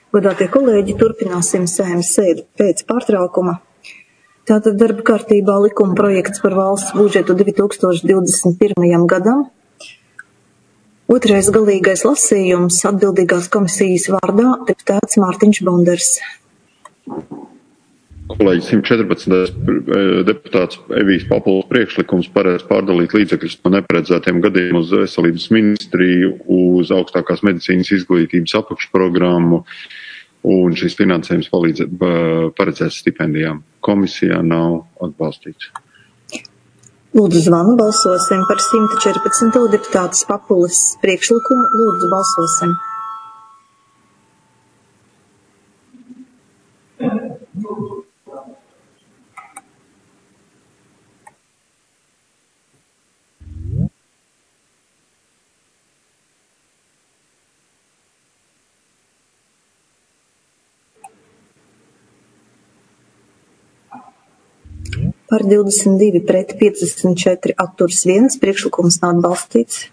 Godātie kolēģi, turpināsim Saeimas sēdi pēc pārtraukuma. Tātad darba kārtībā likuma projekts par valsts budžetu 2021. gadam. Otrais galīgais lasījums atbildīgās komisijas vārdā deputāts Mārtiņš Bonders. Kolēģi, 114. deputāts Evijas Papulas priekšlikums paredz pārdalīt līdzekļus no neparedzētiem gadījumiem uz veselības ministriju, uz augstākās medicīnas izglītības apakšprogrammu, un šis finansējums paredzēts stipendijām. Komisijā nav atbalstīts. Lūdzu zvanu, balsosim par 114. deputātas Papulas priekšlikumu. Lūdzu, balsosim. Par 22 pret 54 atturs 1, priekšlikums nav atbalstīts.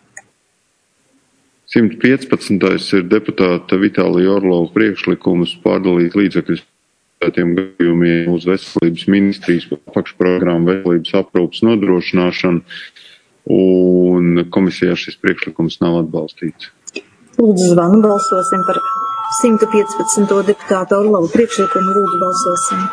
115. ir deputāta Vitālija Orlova priekšlikums pārdalīt līdzekļus tiem gadījumiem uz veselības ministrijas apakšprogrammu veselības aprūpes nodrošināšanu, un komisijā šis priekšlikums nav atbalstīts. Lūdzu zvanu, balsosim par 115. deputāta Orlova priekšlikumu. Lūdzu, balsosim.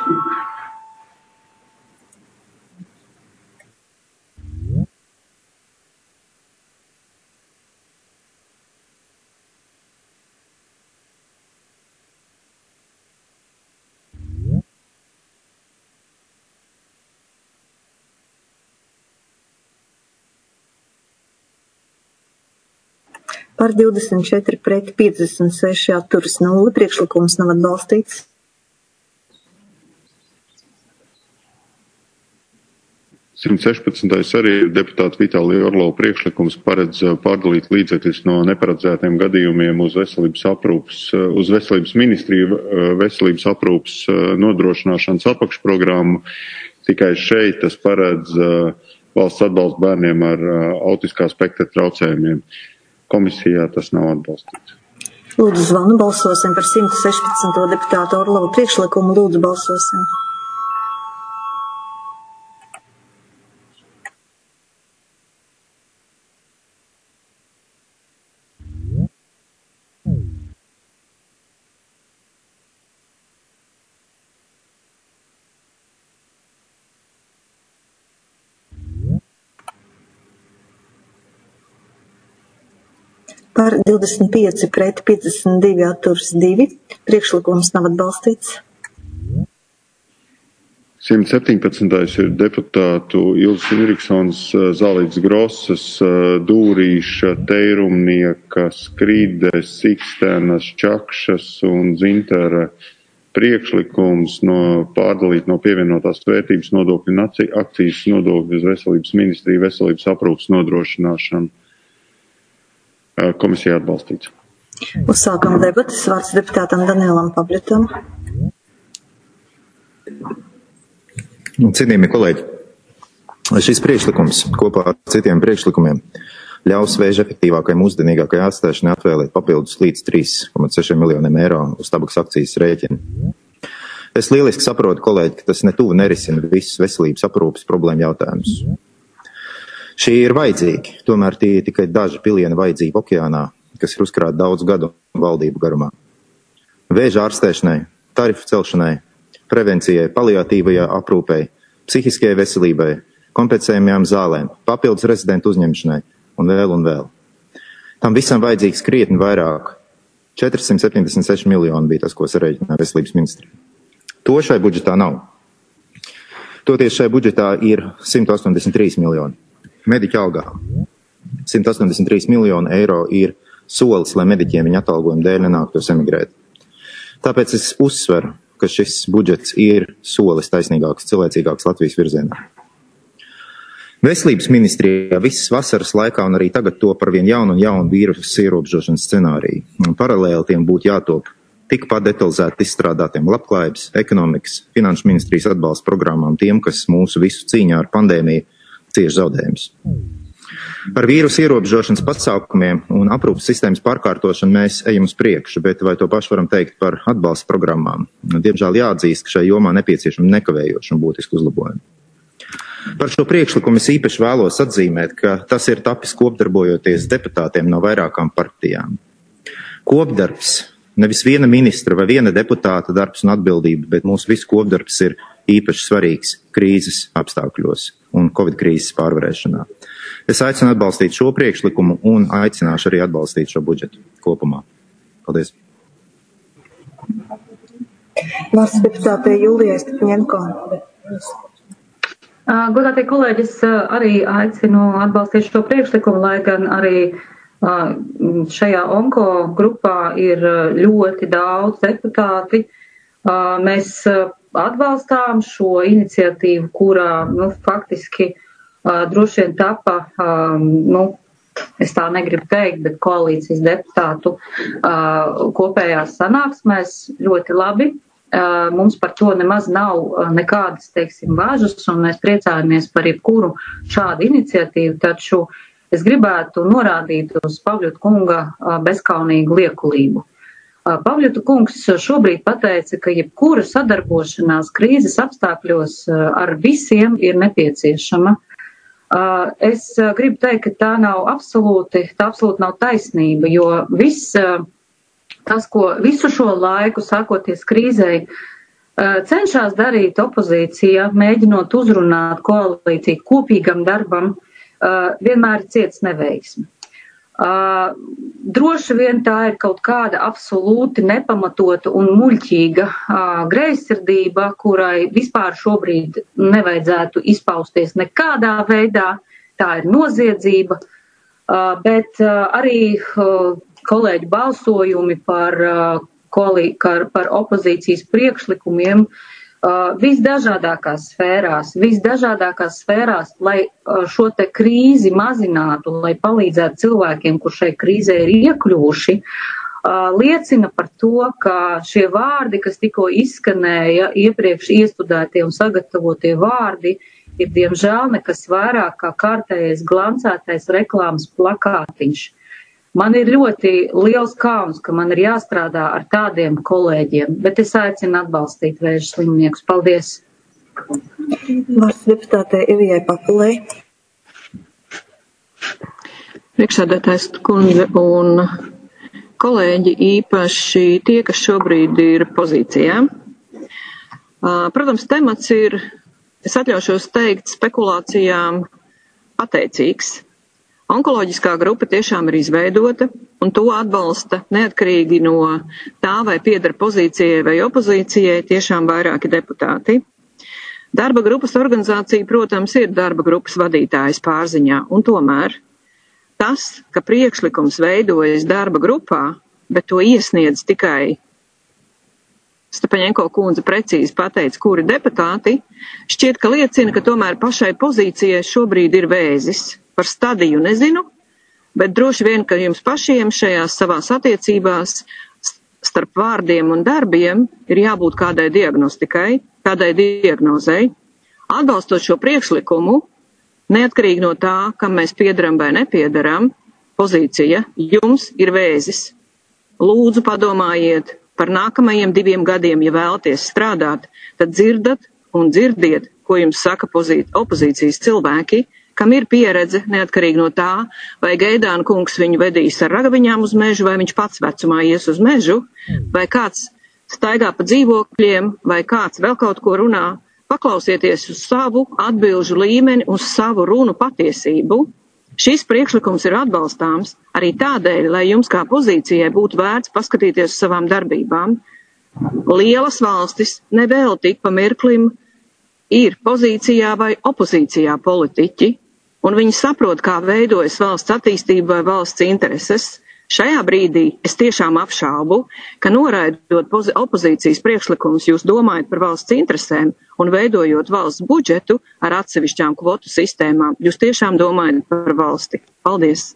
Par 24 pret 56 atturas 0, priekšlikums nav atbalstīts. Arī ir deputāta Vitālija Orlova priekšlikums paredz pārdalīt līdzekļus no neparedzētiem gadījumiem uz veselības ministriju veselības aprūpes nodrošināšanas apakšprogrammu. Tikai šeit tas paredz valsts atbalstu bērniem ar autiskā spektra traucējumiem. Komisijā tas nav atbalstīts. Lūdzu zvanu, balsosim par 116. deputāta Orlova priekšlikumu. Lūdzu, balsosim. Par 25 pret 52 atturs 2, priekšlikums nav atbalstīts. 117. ir deputātu Ilzas Inriksons, Zālītes Grosas, Dūrīša, Teirumnieka, Skrīdes, Ikstenas, Čakšas un Zintara priekšlikums pārdalīt no pievienotās vērtības nodokļu un akcijas nodokļu uz veselības ministriju veselības aprūpes nodrošināšanu. Komisijā atbalstīts. Uzsākam debatas. Vārds deputātam Danielam Pabļatam. Cienījamie kolēģi, šis priekšlikums kopā ar citiem priekšlikumiem ļaus vēža efektīvākai mūsdienīgākai ārstēšanai atvēlēt papildus līdz 3,6 miljoniem eiro uz tabaks akcijas rēķinu. Es lieliski saprotu, kolēģi, ka tas netuvu nerisina visus veselības aprūpes problēmu jautājumus. Šie ir vajadzīgi, tomēr tie ir tikai daži pilieni vajadzību okeānā, kas ir uzkrāti daudz gadu valdību garumā. Vēža ārstēšanai, tarifu celšanai, prevencijai, paliatīvajā aprūpei, psihiskajai veselībai, kompensējumajām zālēm, papildus rezidentu uzņemšanai un vēl. Tam visam vajadzīgs krietni vairāk. 476 miljoni bija tas, ko sarēķināja veselības ministrija. To šai budžetā nav. Toties šai budžetā ir 183 miljoni. Mediķu algām. 183 miljonu eiro ir solis, lai mediķiem viņa atalgojuma dēļ nenāktos emigrēt. Tāpēc es uzsveru, ka šis budžets ir solis taisnīgāks, cilvēcīgāks Latvijas virzienā. Veselības ministrijā visas vasaras laikā un arī tagad top par vien jaunu vīrusu ierobežošanas scenāriju. Paralēli tiem būtu jātop tikpat detalizēti izstrādātiem labklājības, ekonomikas, finanšu ministrijas atbalsta programmām tiem, kas mūsu visu cīņā ar pandēmiju cieši zaudējumus. Ar vīrusu ierobežošanas pasākumiem un aprūpas sistēmas pārkārtošanu mēs ejam uz priekšu, bet vai to pašu varam teikt par atbalsta programmām? Diemžēl jāatzīst, ka šai jomā nepieciešami nekavējoši un būtiski uzlabojumi. Par šo priekšlikumu es īpaši vēlos atzīmēt, ka tas ir tapis kopdarbojoties deputātiem no vairākām partijām. Kopdarbs, nevis viena ministra vai viena deputāta darbs un atbildība, bet mūsu visu kopdarbs ir īpaši svarīgs krīzes apstākļos un Covid krīzes pārvarēšanā. Es aicinu atbalstīt šo priekšlikumu un aicināšu arī atbalstīt šo budžetu kopumā. Paldies. Vārds deputātei Julijai Stepņenko. Godātie kolēģi, es arī aicinu atbalstīt šo priekšlikumu, lai gan arī šajā onko grupā ir ļoti daudz deputāti. Mēs atbalstām šo iniciatīvu, kurā faktiski droši vien tapa, es tā negribu teikt, bet koalīcijas deputātu kopējās sanāksmēs ļoti labi. Mums par to nemaz nav nekādas, bāžas, un mēs priecājamies par jebkuru šādu iniciatīvu, taču es gribētu norādīt uz Pavļuta kunga bezkaunīgu liekulību. Pavļuta kungs šobrīd pateica, ka jebkura sadarbošanās krīzes apstākļos ar visiem ir nepieciešama. Es gribu teikt, ka tā absolūti nav taisnība, jo visu šo laiku, sākoties krīzei, cenšas darīt opozīcija, mēģinot uzrunāt koalīciju kopīgam darbam, vienmēr ir ciets neveiksmi. Droši vien tā ir kaut kāda absolūti nepamatota un muļķīga greizsirdība, kurai vispār šobrīd nevajadzētu izpausties nekādā veidā. Tā ir noziedzība, bet arī kolēģi balsojumi par opozīcijas priekšlikumiem visdažādākās sfērās, lai šo te krīzi mazinātu, lai palīdzētu cilvēkiem, kur šai krīzē ir iekļuvuši, liecina par to, ka šie vārdi, kas tikko izskanēja, iepriekš iestudētie un sagatavotie vārdi, ir diemžēl nekas vairāk kā kārtējais glancētais reklāmas plakātiņš. Man ir ļoti liels kauns, ka man ir jāstrādā ar tādiem kolēģiem, bet es aicinu atbalstīt vēža slimniekus. Paldies! Vārds deputātei Evijai Papulei. Priekšsēdētājs kundze un kolēģi, īpaši tie, kas šobrīd ir pozīcijā. Protams, temats ir, es atļaušos teikt, spekulācijām pateicīgs. Onkoloģiskā grupa tiešām ir izveidota, un to atbalsta neatkarīgi no tā, vai pieder pozīcijai vai opozīcijai, tiešām vairāki deputāti. Darba grupas organizācija, protams, ir darba grupas vadītājas pārziņā, un tomēr tas, ka priekšlikums veidojas darba grupā, bet to iesniedz tikai Stepaņenko kundze precīzi pateica, kuri deputāti, šķiet, ka liecina, ka tomēr pašai pozīcijai šobrīd ir vēzis. Par stadiju nezinu, bet droši vien, ka jums pašiem šajās savās attiecībās starp vārdiem un darbiem ir jābūt kādai diagnostikai, kādai diagnozei. Atbalstot šo priekšlikumu, neatkarīgi no tā, kam mēs piedaram vai nepiedaram, pozīcija jums ir vēzis. Lūdzu padomājiet par nākamajiem 2 gadiem, ja vēlaties strādāt, tad dzirdat un dzirdiet, ko jums saka opozīcijas cilvēki, kam ir pieredze, neatkarīgi no tā, vai Gaidāna kungs viņu vedīs ar ragaviņām uz mežu, vai viņš pats vecumā ies uz mežu, vai kāds staigā pa dzīvokļiem, vai kāds vēl kaut ko runā. Paklausieties uz savu atbilžu līmeni, uz savu runu patiesību. Šis priekšlikums ir atbalstāms arī tādēļ, lai jums kā pozīcijai būtu vērts paskatīties uz savām darbībām. Lielas valstis nevēl tik pa mirklim ir pozīcijā vai opozīcijā politiķi, un viņi saprot, kā veidojas valsts attīstība vai valsts intereses. Šajā brīdī es tiešām apšaubu, ka noraidot opozīcijas priekšlikumus jūs domājat par valsts interesēm un veidojot valsts budžetu ar atsevišķām kvotu sistēmām. Jūs tiešām domājat par valsti. Paldies!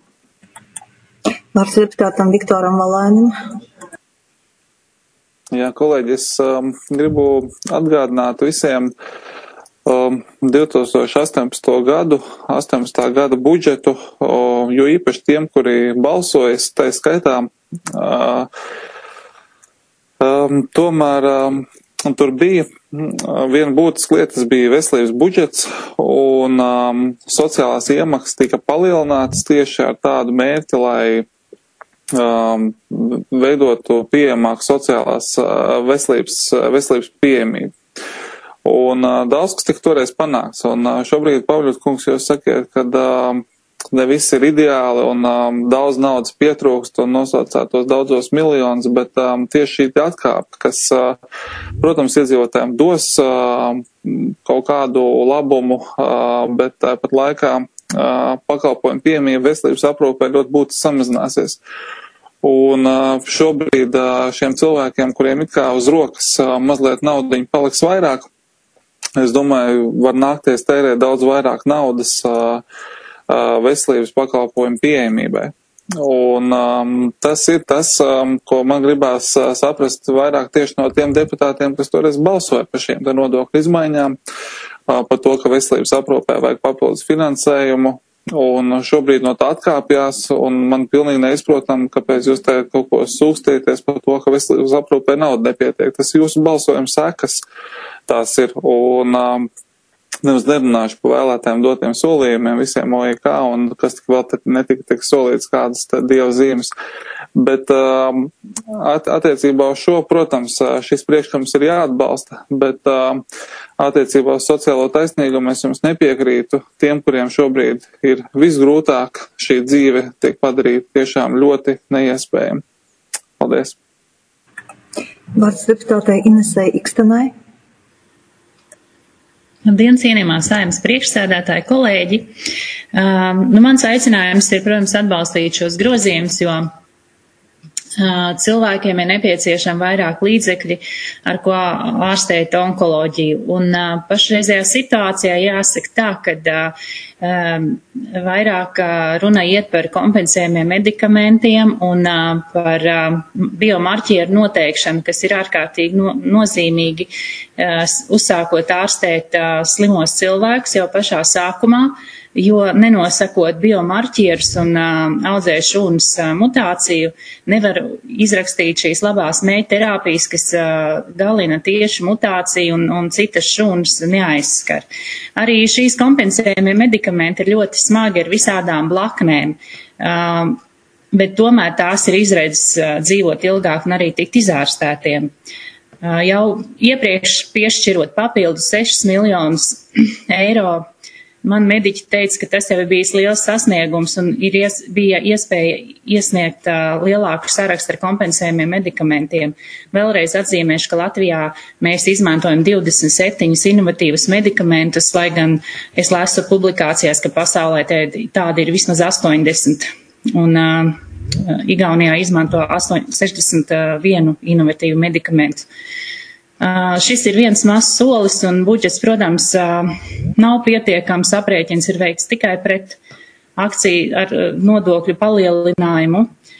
Vārds deputātam Viktoram Valēnim. Jā, kolēģi, es gribu atgādināt visiem 2018. gada budžetu, jo īpaši tiem, kuri balsojas, tai skaitā, tomēr tur bija viena būtiska lieta, tas bija veselības budžets, un sociālās iemaksas tika palielinātas tieši ar tādu mērķi, lai veidotu pieejamāku sociālās veselības pieejamību. Un daudz, kas tika toreiz panāks, un šobrīd, Pavļot kungs, jūs sakiet, ka ne viss ir ideāli, un daudz naudas pietrūkst, un nosaucāt tos daudzos miljonus, bet tieši šī atkāpe, kas, protams, iedzīvotājiem dos kaut kādu labumu, bet tāpat laikā pakalpojumu pieejamība veselības aprūpē ļoti būtiski samazināsies. Un šobrīd šiem cilvēkiem, kuriem it kā uz rokas mazliet naudiņu paliks vairāk, es domāju, var nākties tērēt daudz vairāk naudas veselības pakalpojumu pieejamībai. Un tas ir tas, ko man gribās saprast vairāk tieši no tiem deputātiem, kas toreiz balsoja par šiem nodokļu izmaiņām, par to, ka veselības aprūpē vajag papildus finansējumu, un šobrīd no tā atkāpjās, un man pilnīgi neizprotam, kāpēc jūs te kaut ko sūkstieties par to, ka veselības aprūpē nauda nepietiek. Tas jūsu balsojuma sekas tās ir, un nemaz nerunāšu par vēlētājiem dotiem solījumiem visiem OIK, un kas tik vēl netika solīts kādas dieva zīmes. Bet attiecībā uz šo, protams, šis priekšlikums ir jāatbalsta, bet attiecībā uz sociālo taisnīgumu es jums nepiekrītu. Tiem, kuriem šobrīd ir visgrūtāk, šī dzīve tiek padarīta tiešām ļoti neiespējama. Paldies. Vārds deputātei Inesei Ikstenai. Labdien, cienījamā Saeimas priekšsēdētāji, kolēģi. Mans aicinājums ir, protams, atbalstīt šos grozījumus, jo cilvēkiem ir nepieciešami vairāk līdzekļi, ar ko ārstēt onkoloģiju. Un pašreizējā situācijā jāsaka tā, ka vairāk runa iet par kompensējumiem medikamentiem un par biomarķieru noteikšanu, kas ir ārkārtīgi nozīmīgi, uzsākot ārstēt slimos cilvēkus jau pašā sākumā, jo nenosakot biomarķierus un audzēju šūnas mutāciju, nevar izrakstīt šīs labās mērķterapijas, kas galina tieši mutāciju un citas šūnas neaizskar. Arī šīs kompensējumie medikamenti ir ļoti smagi ar visādām blaknēm, bet tomēr tās ir izredzes dzīvot ilgāk un arī tikt izārstētiem. Jau iepriekš piešķirot papildus 6 miljonus eiro, man mediķi teica, ka tas jau ir bijis liels sasniegums un bija iespēja iesniegt lielāku sarakstu ar kompensējumiem medikamentiem. Vēlreiz atzīmēšu, ka Latvijā mēs izmantojam 27 inovatīvus medikamentus, lai gan es lasu publikācijās, ka pasaulē tādi ir vismaz 80. Un Igaunijā izmanto 61 inovatīvu medikamentu. Šis ir viens mazs solis un budžets, protams, nav pietiekams, aprēķins ir veikts tikai pret akciju ar nodokļu palielinājumu.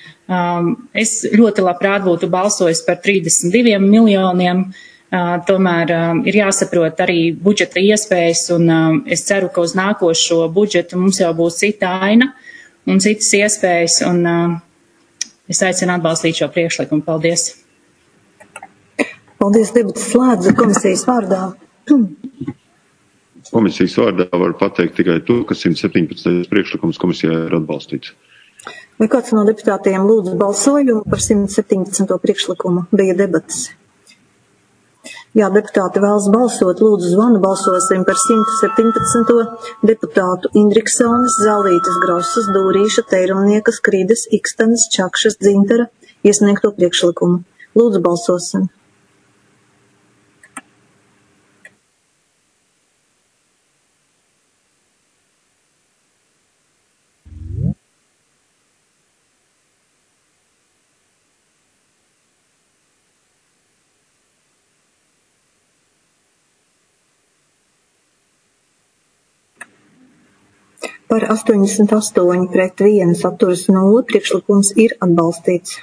Es ļoti labprāt būtu balsojis par 32 miljoniem, tomēr ir jāsaprot arī budžeta iespējas un es ceru, ka uz nākošo budžetu mums jau būs cita aina un citas iespējas un es aicinu atbalstīt šo priekšlikumu. Paldies! Paldies, debatas slēdzu komisijas vārdā. Komisijas vārdā var pateikt tikai to, ka 117. priekšlikums komisijā ir atbalstīts. Vai kāds no deputātiem lūdzu balsojumu par 117. priekšlikumu? Bija debatas. Jā, deputāti vēlas balsot, lūdzu zvanu, balsosim par 117. deputātu Indriksonas, Zalītas, Grosas, Dūrīša, Teirumniekas, Krīdes, Ikstenes, Čakšas, Dzintara iesniegto priekšlikumu. Lūdzu balsosim. Par 88 pret 1 atturas 0 priekšlikums ir atbalstīts.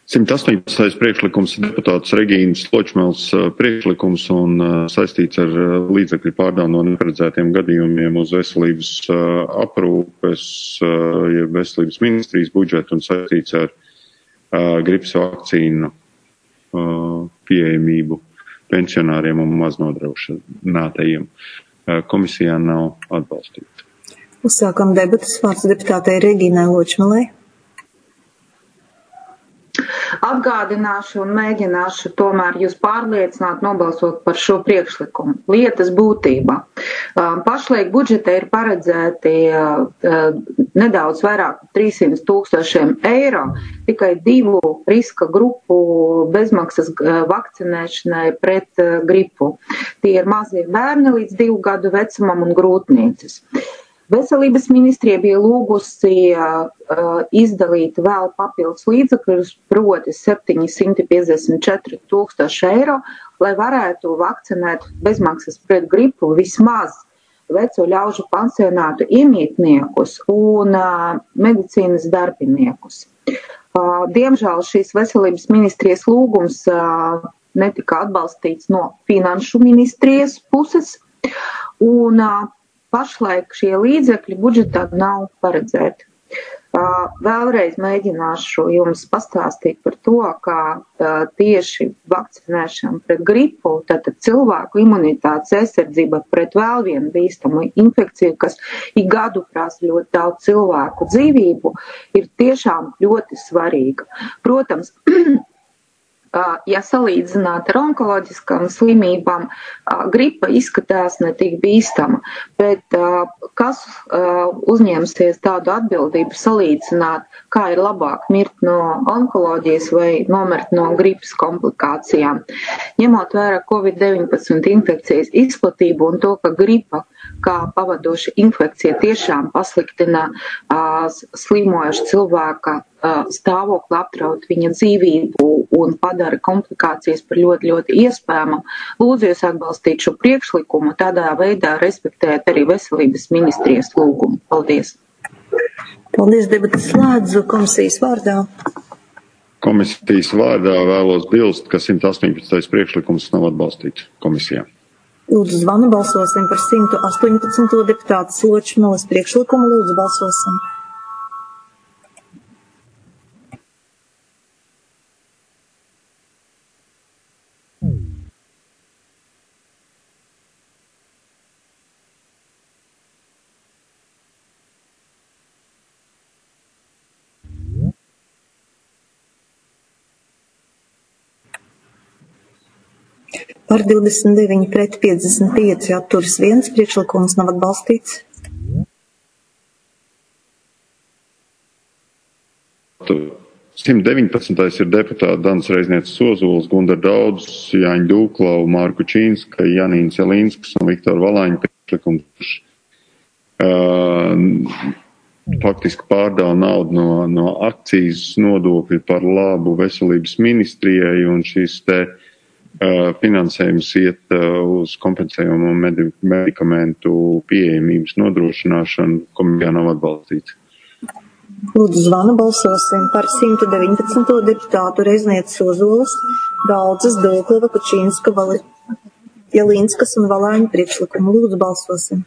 118. priekšlikums deputāts Regīnas Ločmēls priekšlikums un saistīts ar līdzekļu pārdevumu no neparedzētiem gadījumiem uz veselības aprūpes, jeb veselības ministrijas budžetu un saistīts ar gripas vakcīnu pieejamību pensionāriem un maznodrošinātajiem. Komisijā nav atbalstīta. Uzsākam debatas. Vārds deputātei Regīnai Ločmēlei. Atgādināšu un mēģināšu tomēr jūs pārliecināt nobalsot par šo priekšlikumu. Lietas būtībā. Pašlaik budžetē ir paredzēti nedaudz vairāk 300 000 eiro tikai 2 riska grupu bezmaksas vakcinēšanai pret gripu. Tie ir mazie bērni līdz 2 gadu vecumam un grūtnieces. Veselības ministrija bija lūgusi izdalīt vēl papildus līdzekļus, proti 754 000 eiro, lai varētu vakcinēt bezmaksas pret gripu vismaz veco ļaužu pansionātu iemītniekus un medicīnas darbiniekus. Diemžēl šīs veselības ministrijas lūgums netika atbalstīts no finanšu ministrijas puses, un pašlaik šie līdzekļi budžetā nav paredzēti. Vēlreiz mēģināšu jums pastāstīt par to, kā tieši vakcinēšana pret gripu, tātad cilvēku imunitātes aizsardzība pret vēl vienu bīstamu infekciju, kas ik gadu prasa ļoti daudz cilvēku dzīvību, ir tiešām ļoti svarīga. Protams, ja salīdzināt ar onkoloģiskām slimībām, gripa izskatās ne tik bīstama, bet kas uzņemsies tādu atbildību salīdzināt, kā ir labāk mirt no onkoloģijas vai nomirt no gripas komplikācijām. Ņemot vērā COVID-19 infekcijas izplatību un to, ka gripa kā pavadoša infekcija tiešām pasliktina slimojuša cilvēka stāvokli, apdraud viņa dzīvību un padara komplikācijas par ļoti, ļoti iespējamam. Lūdzu jūs atbalstīt šo priekšlikumu, tādā veidā respektēt arī veselības ministrijas lūgumu. Paldies! Paldies, debatas slēdzu komisijas vārdā. Komisijas vārdā vēlos bilst, ka 118. priekšlikums nav atbalstīts komisijā. Lūdzu zvanu, balsosim par 118. deputātas Ločmēles priekšlikumu. Lūdzu balsosim. Par 29 pret 55 atturas 1, priekšlikums nav atbalstīts. Tu 119. ir deputāti Danas Reiznieces Ozols, Gundar Daudzs, Jāņa Dūklau, Mārku Čīnska, Janīns Jelīnskas un Viktora Valāņa priekšlikums. Faktiski pārdala naudu no akcijas nodokļu par labu veselības ministrijai, un šis te finansējums iet uz kompensējumu medikamentu pieejamības nodrošināšanu, komisijā nav atbalstīts. Lūdzu zvanu, balsosim par 119. deputātu Reiznieces Ozolas, Daudzas, Dūklava, Kučīnska, Jelīnskas un Valāņa priekšlikumu. Lūdzu balsosim.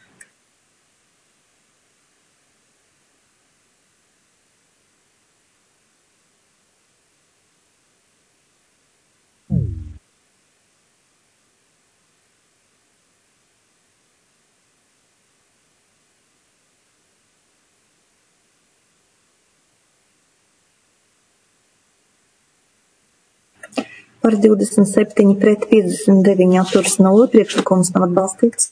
Par 27 pret 59 atturas 0, priekšlikums nav atbalstīts.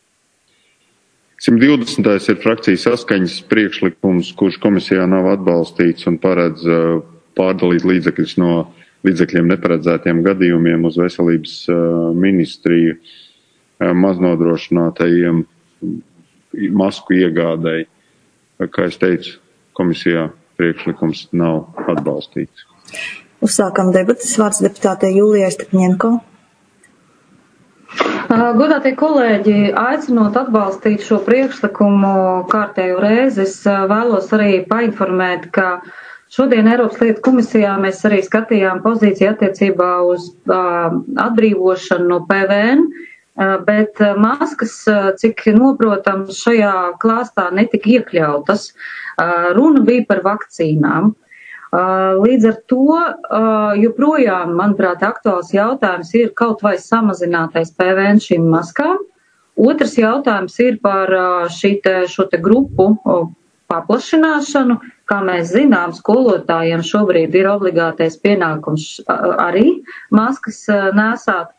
120. ir frakcijas saskaņas priekšlikums, kurš komisijā nav atbalstīts un paredz pārdalīt līdzekļus no līdzekļiem neparedzētiem gadījumiem uz veselības ministriju maznodrošinātajiem masku iegādēji. Kā es teicu, komisijā priekšlikums nav atbalstīts. Uzsākam debatas. Vārds deputātei Jūlijai Stepņenko. Godātie kolēģi, aicinot atbalstīt šo priekšlikumu kārtējo reizi, es vēlos arī painformēt, ka Šodien Eiropas lietu komisijā mēs arī skatījām pozīciju attiecībā uz atbrīvošanu no PVN, bet maskas, cik noprotams, šajā klāstā netika iekļautas. Runa bija par vakcīnām. Līdz ar to joprojām, manuprāt, aktuāls jautājums ir kaut vai samazinātais PVN šīm maskām. Otrs jautājums ir par šo te grupu paplašināšanu. Kā mēs zinām, skolotājiem šobrīd ir obligātais pienākums arī maskas nēsāt.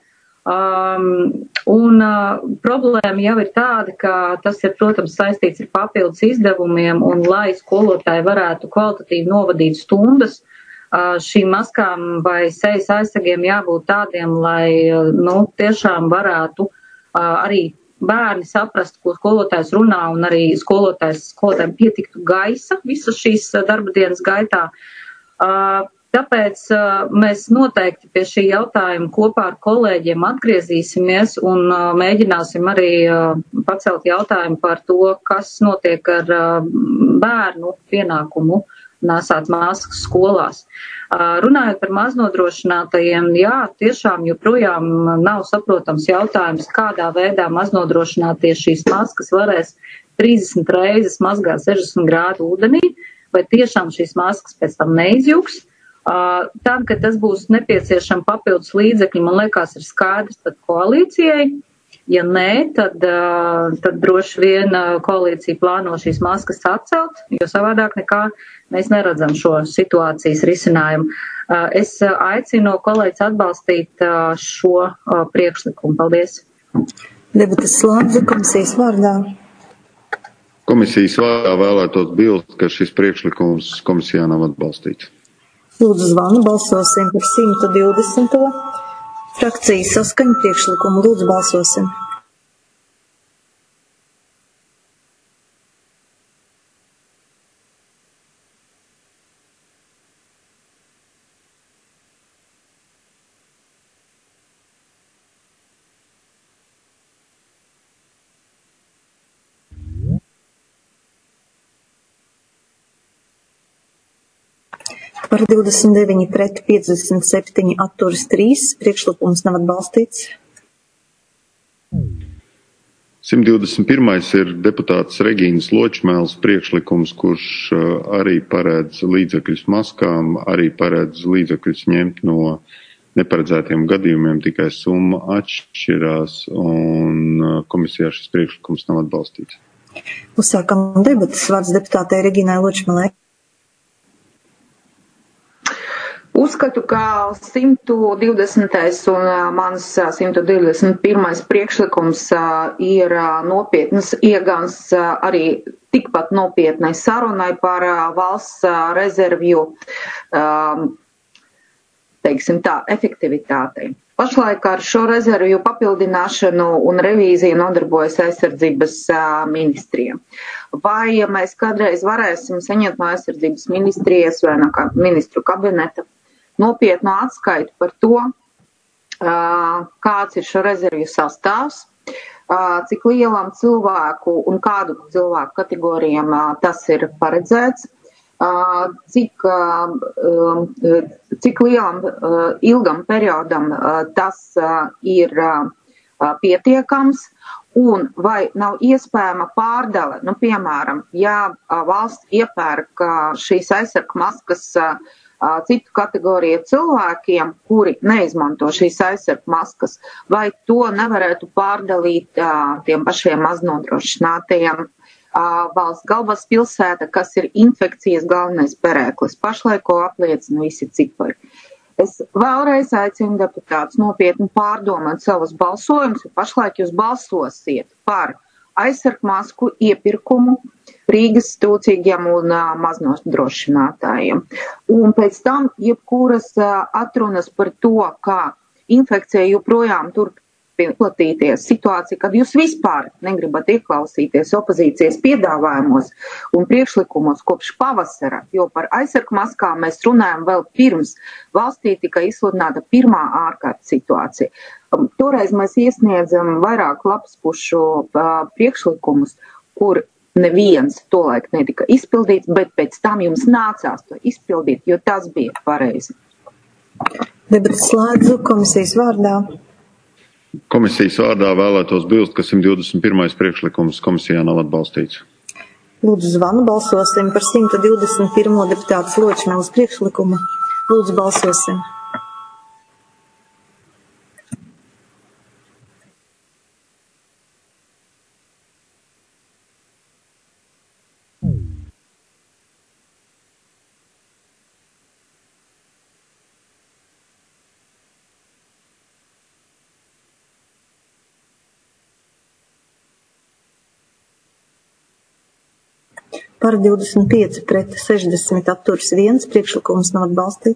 Problēma jau ir tāda, ka tas ir, protams, saistīts ar papildus izdevumiem, un lai skolotāji varētu kvalitatīvi novadīt stundas, šīm maskām vai sejas aizsegiem jābūt tādiem, lai tiešām varētu arī bērni saprast, ko skolotājs runā, un arī skolotājiem pietiktu gaisa visas šīs darba dienas gaitā. Tāpēc mēs noteikti pie šī jautājuma kopā ar kolēģiem atgriezīsimies un mēģināsim arī pacelt jautājumu par to, kas notiek ar bērnu pienākumu nēsāt maskas skolās. Runājot par maznodrošinātajiem, jā, tiešām joprojām nav saprotams jautājums, kādā veidā maznodrošinātie šīs maskas varēs 30 reizes mazgāt 60 grādu ūdenī, vai tiešām šīs maskas pēc tam neizjūgs. Tad, kad tas būs nepieciešama papildus līdzekļi, man liekas, ir skaidrs tad koalīcijai. Ja nē, tad droši vien koalīcija plāno šīs maskas atcelt, jo savādāk nekā mēs neredzam šo situācijas risinājumu. Es aicinu kolēģis atbalstīt šo priekšlikumu. Paldies. Debates slēdzu komisijas vārdā. Komisijas vārdā vēlētos bilst, ka šis priekšlikums komisijā nav atbalstīts. Lūdzu zvanu, balsosim par 120. Frakcijas saskaņu priekšlikumu. Lūdzu, balsosim. Par 29 pret 57 atturas 3. Priekšlikums nav atbalstīts. 121. ir deputāts Regīnas Ločmēls priekšlikums, kurš arī paredz līdzekļus maskām, arī paredz līdzekļus ņemt no neparedzētiem gadījumiem, tikai summa atšķirās, un komisijā šis priekšlikums nav atbalstīts. Uzsākam debatas. Vārds deputātei Regīnai Ločmēlei. Uzskatu, ka 120. un mans 121. priekšlikums ir nopietnas iegans arī tikpat nopietnai sarunai par valsts rezervju, teiksim tā, efektivitātei. Pašlaik ar šo rezervju papildināšanu un revīziju nodarbojas aizsardzības ministrija. Vai mēs kādreiz varēsim saņemt no aizsardzības ministrijas vai no ministru kabineta nopietnu atskaitu par to, kāds ir šo rezervju sastāvs, cik lielam cilvēku un kādu cilvēku kategorijām tas ir paredzēts, cik lielam ilgam periodam tas ir pietiekams, un vai nav iespējama pārdale. Piemēram, ja valsts iepērk šīs aizsargu maskas citu kategoriju cilvēkiem, kuri neizmanto šīs aizsargu maskas, vai to nevarētu pārdalīt tiem pašiem maznodrošinātajiem. Valsts galvaspilsēta, kas ir infekcijas galvenais perēklis, pašlaik ko apliecina visi cipari. Es vēlreiz aicinu deputātus nopietni pārdomāt savus balsojumus, jo pašlaik jūs balsosiet par aizsargu masku iepirkumu Rīgas trūcīgiem un maznodrošinātājiem. Un pēc tam jebkuras atrunas par to, ka infekcija joprojām turpina platīties, situācija, kad jūs vispār negribat ieklausīties opozīcijas piedāvājumos un priekšlikumos kopš pavasara, jo par aizsargu maskām mēs runājam vēl pirms valstī tika izsludināta pirmā ārkārtas situācija. Toreiz mēs iesniedzam vairāk lapspušu priekšlikumus, kur neviens tolaik netika izpildīts, bet pēc tam jums nācās to izpildīt, jo tas bija pareizi. Debates slēdzu komisijas vārdā. Komisijas vārdā vēlētos bilst, ka 121. priekšlikums komisijā nav atbalstīts. Lūdzu zvanu, balsosim par 121. deputātas Ločmēles priekšlikumu. Lūdzu balsosim. Par 25 pret 60 atturas 1, priekšlikums nav atbalstīts.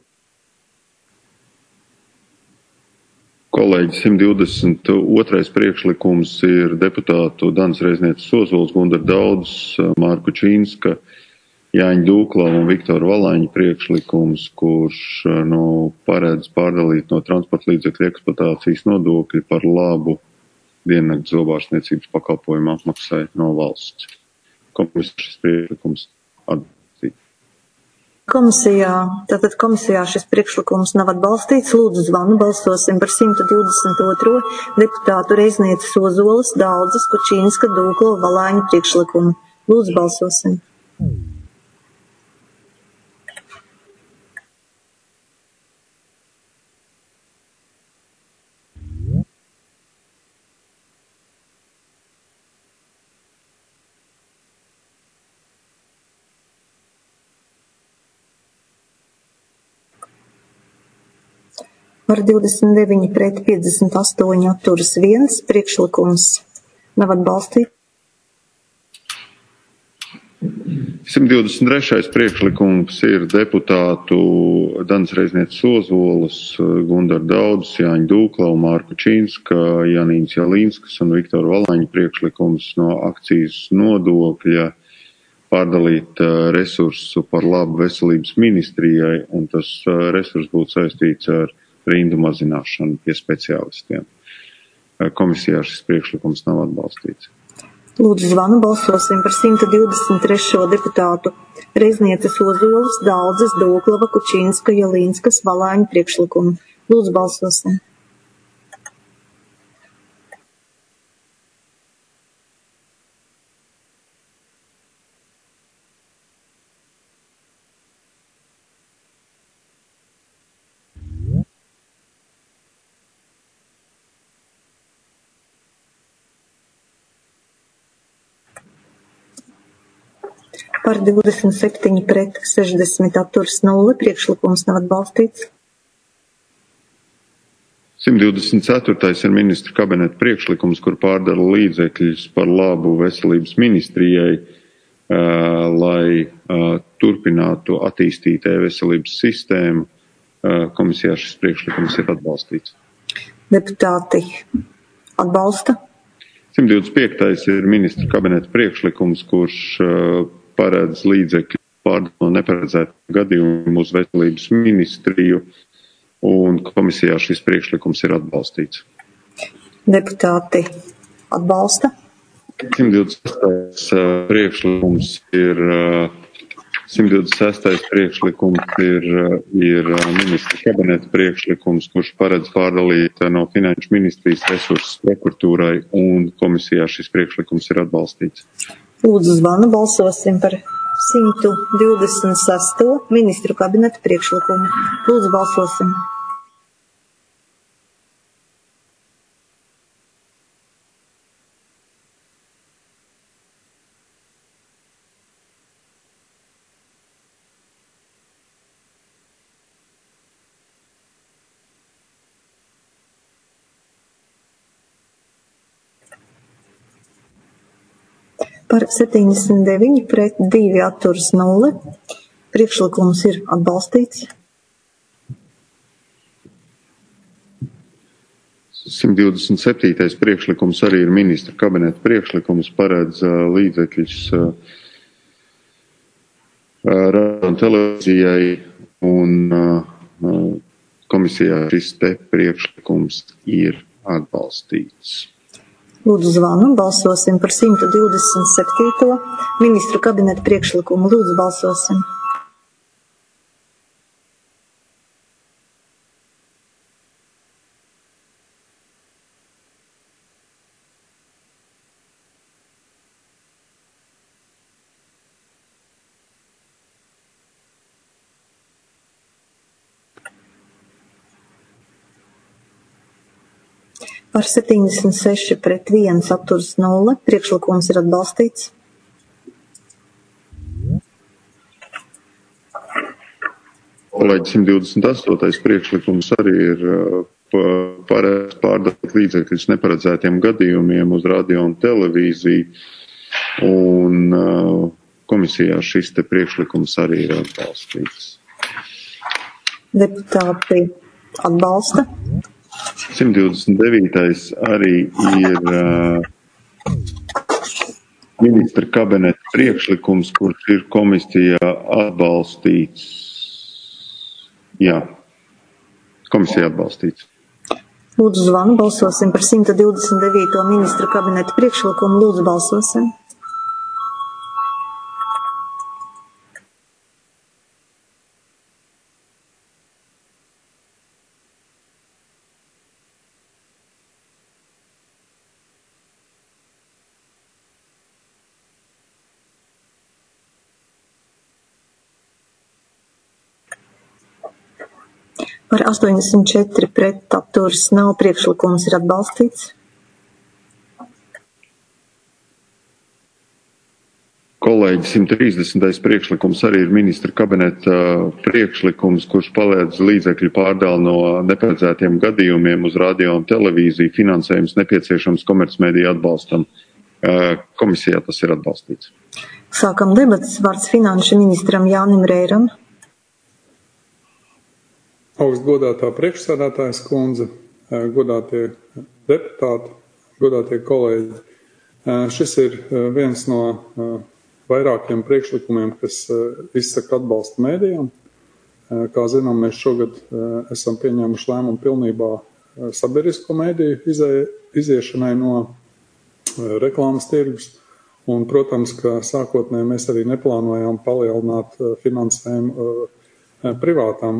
Kolēģi, 122. priekšlikums ir deputātu Danas Reiznieces Ozols, Gundara Daudzes, Mārka Čīnska, Jāņa Dūkla un Viktora Valaiņa priekšlikums, kurš paredz pārdalīt no transporta līdzekļu eksploatācijas nodokļi par labu diennakts zobārstniecības pakalpojumu apmaksai no valsts. Komisijas priekšlikums atbalstīt. Komisijā šis priekšlikums nav atbalstīts. Lūdzu zvanu, balsosim par 122. deputātu Reiznieces Ozoles, Daudzes, Kučīnska, Dūkla, Valaiņa priekšlikumu. Lūdzu balsosim. Par 29 pret 58 atturas 1, priekšlikums nav atbalstīts. 123. priekšlikums ir deputātu Danas Reiznieces Ozoles, Gundara Daudzes, Jāņa Dūkla, Mārka Čīnska, Janīnas Jalīnskas un Viktora Valaiņa priekšlikums no akcijas nodokļa pārdalīt resursu par labu veselības ministrijai, un tas resurs būtu saistīts ar rindu mazināšanu pie speciālistiem. Komisijā šis priekšlikums nav atbalstīts. Lūdzu zvanu, balsosim par 123. deputātu Reiznieces Ozoles, Daudzes, Dūklava, Kučīnska, Jalīnskas, Valaiņa priekšlikumu. Lūdzu balsosim. Par 27 pret 60 atturas 0, priekšlikums nav atbalstīts. 124. ir ministru kabineta priekšlikums, kur pārdala līdzekļus par labu veselības ministrijai, lai turpinātu attīstīt e-veselības sistēmu. Komisijā šis priekšlikums ir atbalstīts. Deputāti atbalsta. 125. ir ministru kabineta priekšlikums, kurš paredz līdzekļu pārdalu no neparedzētu gadījumu uz veselības ministriju, un komisijā šis priekšlikums ir atbalstīts. Deputāti atbalsta. 126. priekšlikums ir ministru kabineta priekšlikums, kurš paredz pārdalīt no finanšu ministrijas resursus prokuratūrai, un komisijā šis priekšlikums ir atbalstīts. Lūdzu zvanu, balsosim par 126. ministru kabineta priekšlikumu. Lūdzu balsosim. Par 79 pret 2 atturas 0. Priekšlikums ir atbalstīts. 127. priekšlikums arī ir ministra kabineta priekšlikums, paredz līdzekļus radio un televīzijai, un komisijā šis te priekšlikums ir atbalstīts. Lūdzu zvanu, balsosim par 127. ministru kabineta priekšlikumu. Lūdzu balsosim. Par 76 pret 1 atturas 0. Priekšlikums ir atbalstīts. Kolēģi, 128. priekšlikums arī ir pārdalīt līdzekļus neparedzētiem gadījumiem uz radio un televīziju, un komisijā šis te priekšlikums arī ir atbalstīts. Deputāti atbalsta. 129. arī ir ministra kabineta priekšlikums, kurš ir komisijā atbalstīts. Jā, komisija atbalstīts. Lūdzu zvanu, balsosim par 129. ministra kabineta priekšlikumu. Lūdzu balsosim. Par 84 pret atturas nav. Priekšlikums ir atbalstīts. Kolēģi, 130. priekšlikums arī ir ministra kabineta priekšlikums, kurš paliedz līdzekļu pārdali no neparedzētiem gadījumiem uz radio un televīziju. Finansējums nepieciešams komercmediju atbalstam. Komisijā tas ir atbalstīts. Sākam debatas. Vārds finanšu ministram Jānim Reiram. Augstgodātā priekšsēdētājas kundze, godātie deputāti, godātie kolēģi. Šis ir viens no vairākiem priekšlikumiem, kas izsaka atbalstu mēdījiem. Kā zinām, mēs šogad esam pieņēmuši lēmumu pilnībā sabiedrisko mēdīju iziešanai no reklāmas tirgus. Un, protams, ka sākotnēji mēs arī neplānojām palielināt finansējumu privātiem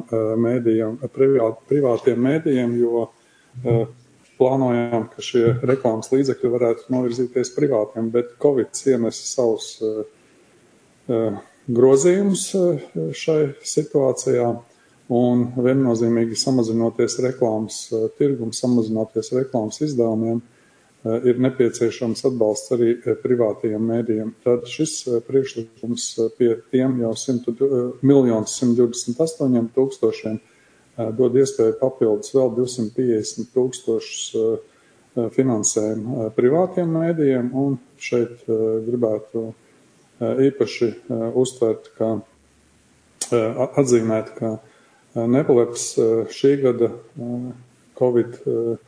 mēdījiem, jo plānojām, ka šie reklāmas līdzekļi varētu novirzīties privātiem, bet Covid ienesa savus grozījumus šai situācijā un viennozīmīgi samazinoties reklāmas tirgumu, samazinoties reklāmas izdevumiem, ir nepieciešams atbalsts arī privātajiem mēdījiem. Tad šis priekšlikums pie tiem jau 1 128 000 dod iespēju papildus vēl 250 000 finansējumu privātiem mēdījiem, un šeit gribētu īpaši uztvert, atzīmēt, ka Nepaleps šī gada Covid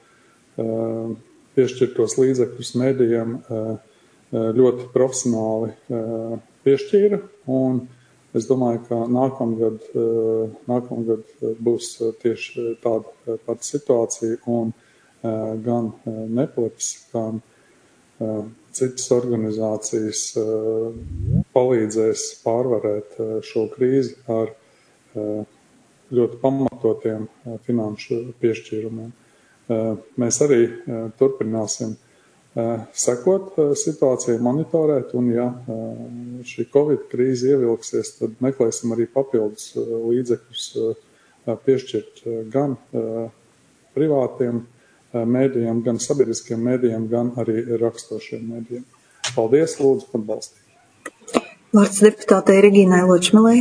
piešķirtos līdzekļus mēdījiem ļoti profesionāli piešķīra, un es domāju, ka nākamgad būs tieši tāda pati situācija, un gan Nepaleps, gan citas organizācijas palīdzēs pārvarēt šo krīzi ar ļoti pamatotiem finanšu piešķīrumiem. Mēs arī turpināsim sekot situācijai, monitorēt, un ja šī Covid krīze ievilksies, tad meklēsim arī papildus līdzekļus piešķirt gan privātiem mēdījiem, gan sabiedriskiem mēdījiem, gan arī rakstošiem mēdījiem. Paldies, lūdzu, atbalstīt. Vārds deputātei Regīnai Ločmelei.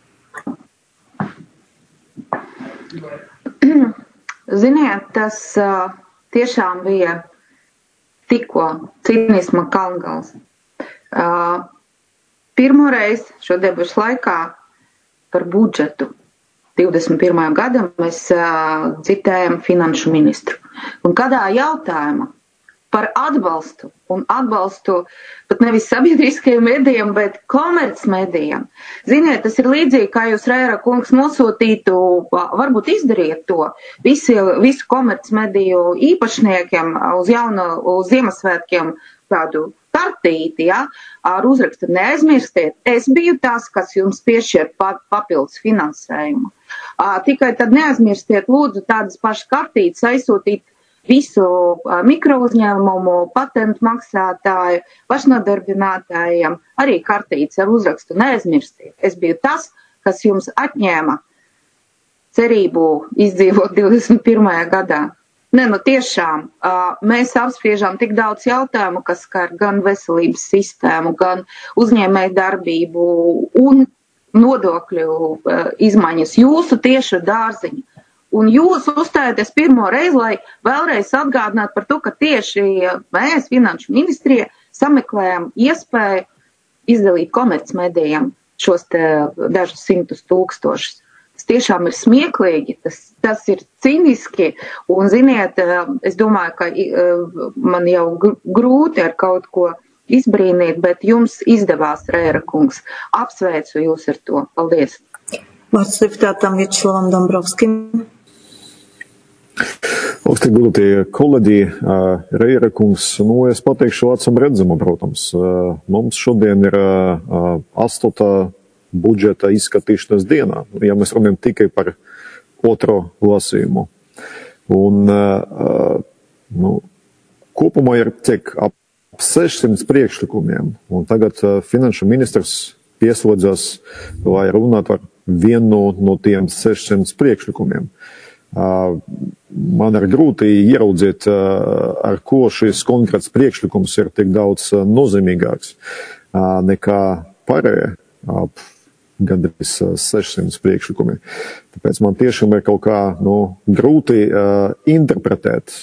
Ziniet, tas tiešām bija tikko cinisma kalngals. Pirmoreiz šo debašu laikā par budžetu 21. gadam mēs dzirdējam finanšu ministru. Un kādā jautājumā par atbalstu, un atbalstu pat nevis sabiedriskajiem medijiem, bet komercmedijiem. Ziniet, tas ir līdzīgi, kā jūs, Rēra kungs, nosūtītu, varbūt izdariet to visu komercmediju īpašniekiem uz Ziemassvētkiem tādu kartīti, ja, ar uzrakstu neaizmirstiet, es biju tas, kas jums piešķir papildus finansējumu. Tikai tad neaizmirstiet, lūdzu, tādas pašas kartītes aizsūtīt visu mikrouzņēmumu, patentu maksātāju, pašnodarbinātājiem, arī kartītes ar uzrakstu neaizmirstiet. Es biju tas, kas jums atņēma cerību izdzīvot 21. gadā. Ne, nu tiešām, mēs apspriežam tik daudz jautājumu, kas skar gan veselības sistēmu, gan uzņēmēju darbību un nodokļu izmaiņas jūsu tiešu dārziņu. Un jūs uzstājaties pirmo reizi, lai vēlreiz atgādinātu par to, ka tieši mēs, Finanšu ministrija, sameklējam iespēju izdalīt komercmedijiem šos te dažus 100 000. Tas tiešām ir smieklīgi, tas ir ciniski, un ziniet, es domāju, ka man jau grūti ar kaut ko izbrīnīt, bet jums izdevās, Rēra kungs. Apsveicu jūs ar to. Paldies. Vārds deputātam Vjačeslavam Dombrovskim. Augsti godātie kolēģi, Rēra kungs, es pateikšu acīm redzamu, protams. Mums šodien ir 8. budžeta izskatīšanas dienā, ja mēs runājam tikai par otro lasījumu. Un kopumā ir ap 600 priekšlikumiem, un tagad finanšu ministrs pieslodzās, lai runātu par vienu no tiem 600 priekšlikumiem. Man ir grūti ieraudzīt, ar ko šis konkrēts priekšlikums ir tik daudz nozīmīgāks nekā pārējie gandrīz 600 priekšlikumi. Tāpēc man tiešām ir kaut kā grūti interpretēt,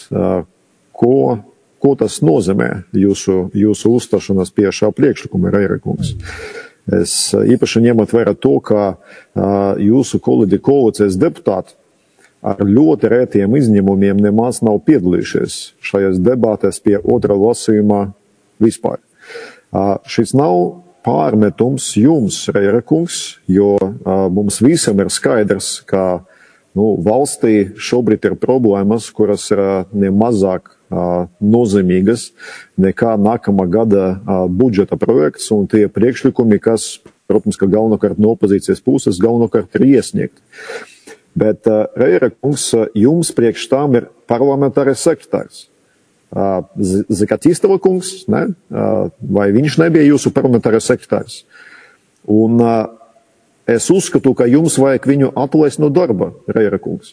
ko tas nozīmē jūsu uzstāšanās pie šā priekšlikuma, Rēra kungs. Es īpaši ņemot vērā to, ka jūsu kolēģi koalīcijas deputāti ar ļoti rētiem izņēmumiem nemaz nav piedalījušies šajās debatēs pie otrā lasījuma vispār. Šis nav pārmetums jums, Rēra kungs, jo mums visam ir skaidrs, ka valstī šobrīd ir problēmas, kuras ir nemazāk nozīmīgas nekā nākamā gada budžeta projekts un tie priekšlikumi, kas, protams, ka galvenokārt no opozīcijas puses galvenokārt ir iesniegti. Bet, Rēra kungs, jums priekš tām ir parlamentārais sekretārs. Zakatistova kungs, ne? Vai viņš nebija jūsu parlamentārais sekretārs? Un es uzskatu, ka jums vajag viņu atlaist no darba, Rēra kungs.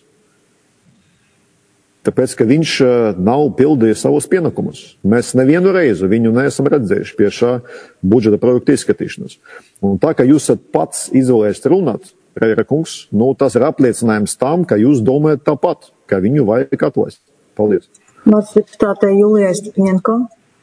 Tāpēc, ka viņš nav pildījis savus pienākumus. Mēs nevienu reizi viņu neesam redzējuši pie šā budžeta projekta izskatīšanas. Un tā, ka jūs esat pats izvēlējies runāt, Rēra kungs, tas ir apliecinājums tam, ka jūs domājat tāpat, ka viņu vajag atlaist. Paldies. Vārds deputātei Julijai Stipaņenko.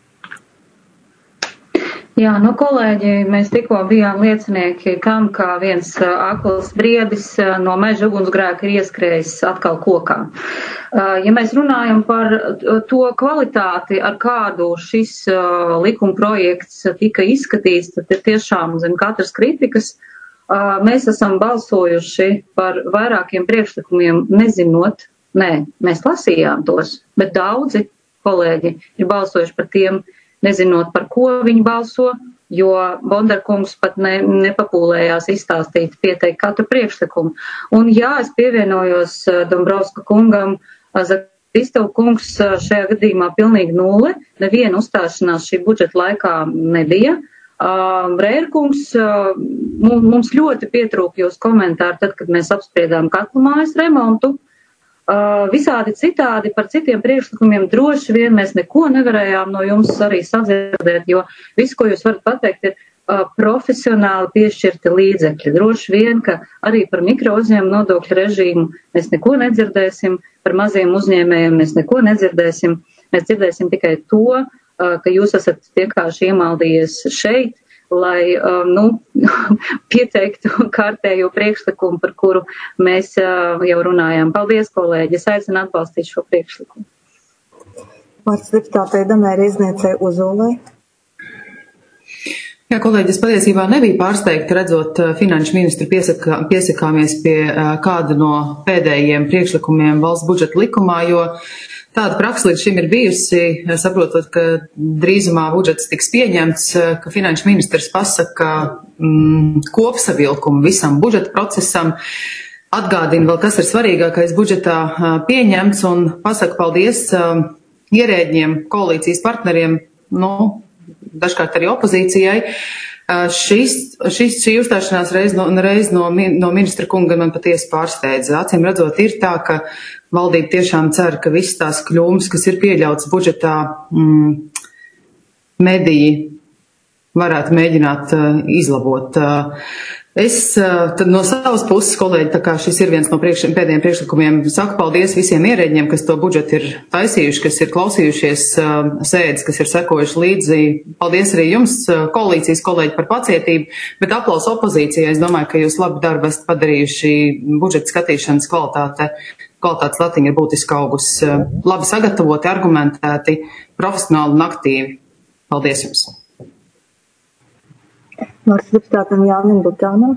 Jā, kolēģi, mēs tikko bijām liecinieki tam, kā viens akls briedis no meža ugunsgrēka ir ieskrējis atkal kokā. Ja mēs runājam par to kvalitāti, ar kādu šis likuma projekts tika izskatīts, tad ir tiešām zem katras kritikas. Mēs esam balsojuši par vairākiem priekšlikumiem, nezinot, mēs lasījām tos, bet daudzi kolēģi ir balsojuši par tiem, nezinot, par ko viņi balso, jo Bondarkungs pat nepapūlējās izstāstīt, pieteikt katru priekšlikumu. Un jā, es pievienojos Dombrovska kungam, Zakatistova kungs šajā gadījumā pilnīgi 0, neviena uzstāšanās šī budžeta laikā nebija. Rēra kungs, mums ļoti pietrūka jūs komentāri tad, kad mēs apspriedām katlu mājas remontu. Visādi citādi par citiem priekšlikumiem droši vien mēs neko nevarējām no jums arī sadzirdēt, jo visu, ko jūs varat pateikt, ir profesionāli piešķirti līdzekļi. Droši vien, ka arī par mikro uzņēmumu nodokļu režīmu mēs neko nedzirdēsim, par maziem uzņēmējiem mēs neko nedzirdēsim. Mēs dzirdēsim tikai to, ka jūs esat vienkārši iemaldījies šeit, lai pieteiktu kārtējo priekšlikumu, par kuru mēs jau runājām. Paldies, kolēģi! Es aicinu atbalstīt šo priekšlikumu. Vārds deputātei Danai Riezniecei Ozolai. Jā, kolēģis, patiesībā nebija pārsteigta redzot finanšu ministru piesakāmies pie kāda no pēdējiem priekšlikumiem valsts budžeta likumā, jo tāda praksa līdz šim ir bijusi, saprotot, ka drīzumā budžets tiks pieņemts, ka finanšu ministrs pasaka kopsavilkumu visam budžeta procesam, atgādina vēl, kas ir svarīgākais budžetā pieņemts un pasaka paldies ierēģiem, koalīcijas partneriem, dažkārt arī opozīcijai. Šī uzstāšanās reiz no ministra kunga man patiesi pārsteidza. Acīm redzot, ir tā, ka valdība tiešām cer, ka visas tās kļūmes, kas ir pieļautas budžetā, mediji varētu mēģināt izlabot. Es tad no savas puses, kolēģi, tā kā šis ir viens no pēdējiem priekšlikumiem, saku paldies visiem ierēģiem, kas to budžetu ir taisījuši, kas ir klausījušies sēdes, kas ir sekojuši līdzi. Paldies arī jums, koalīcijas kolēģi, par pacietību, bet aplaus opozīcijai. Es domāju, ka jūs labi darbu esat padarījuši, budžeta skatīšanas kvalitātes latiņa ir būtiski augus, labi sagatavoti, argumentēti, profesionāli un aktīvi. Paldies jums! Vārds deputātam Jānim Butānam.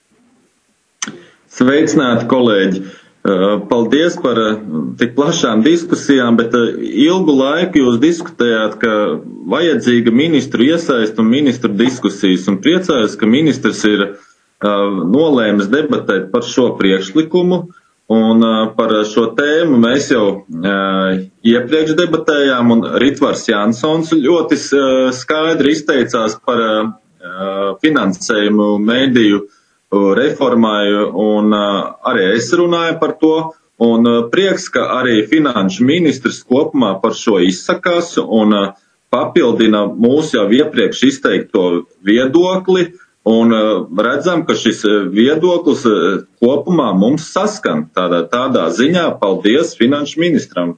Sveicināti, kolēģi! Paldies par tik plašām diskusijām, bet ilgu laiku jūs diskutējāt, ka vajadzīga ministru iesaist un ministru diskusijas, un priecājos, ka ministrs ir nolēmis debatēt par šo priekšlikumu, un par šo tēmu mēs jau iepriekš debatējām, un Ritvars Jansons ļoti skaidri izteicās par finansējumu mediju reformai, un arī es runāju par to, un prieks, ka arī finanšu ministrs kopumā par šo izsakās un papildina mūsu jau iepriekš izteikto viedokli, un redzam, ka šis viedoklis kopumā mums saskan tādā ziņā. Paldies finanšu ministram.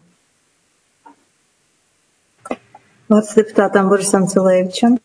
Vārds deputātam Borisam Cilēvičam.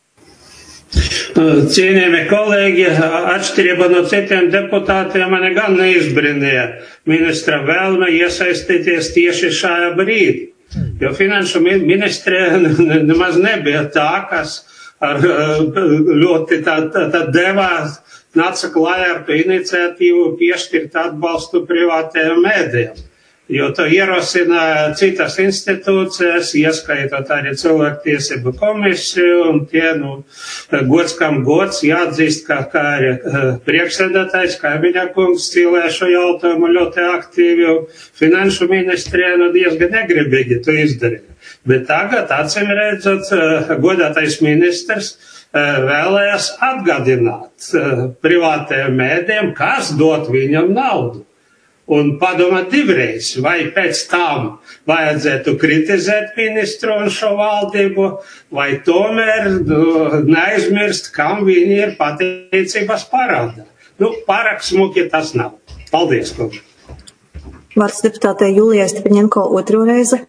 Cienījami kolēģi, atšķirībā no citiem deputātiem mani gan neizbrīnīja ministra vēlme iesaistīties tieši šajā brīdī, jo finanšu ministrē nemaz nebija tā, kas ar ļoti devās, nāca klājā ar to iniciatīvu piešķirt atbalstu privātajiem mēdījiem. Jo to ierosina citas institūcijas, ieskaitot arī cilvēktiesību komisiju, un tie, gods kam gods, jāatzīst, ka arī priekšsēdētājs Kaimiņa kungs cilē šo jautājumu ļoti aktīvi, finanšu ministrija diezgan negribīgi to izdarīja. Bet tagad, acīm redzot, godātais ministrs vēlējās atgādināt privātajiem mēdījiem, kas dot viņam naudu. Un padomāt divreiz, vai pēc tam vajadzētu kritizēt ministru un šo valdību, vai tomēr neaizmirst, kam viņi ir pateicības parādā. Pārāk smuki tas nav. Paldies, kolēģi. Vārds deputātei Julijai Stepaņenko otro reizi.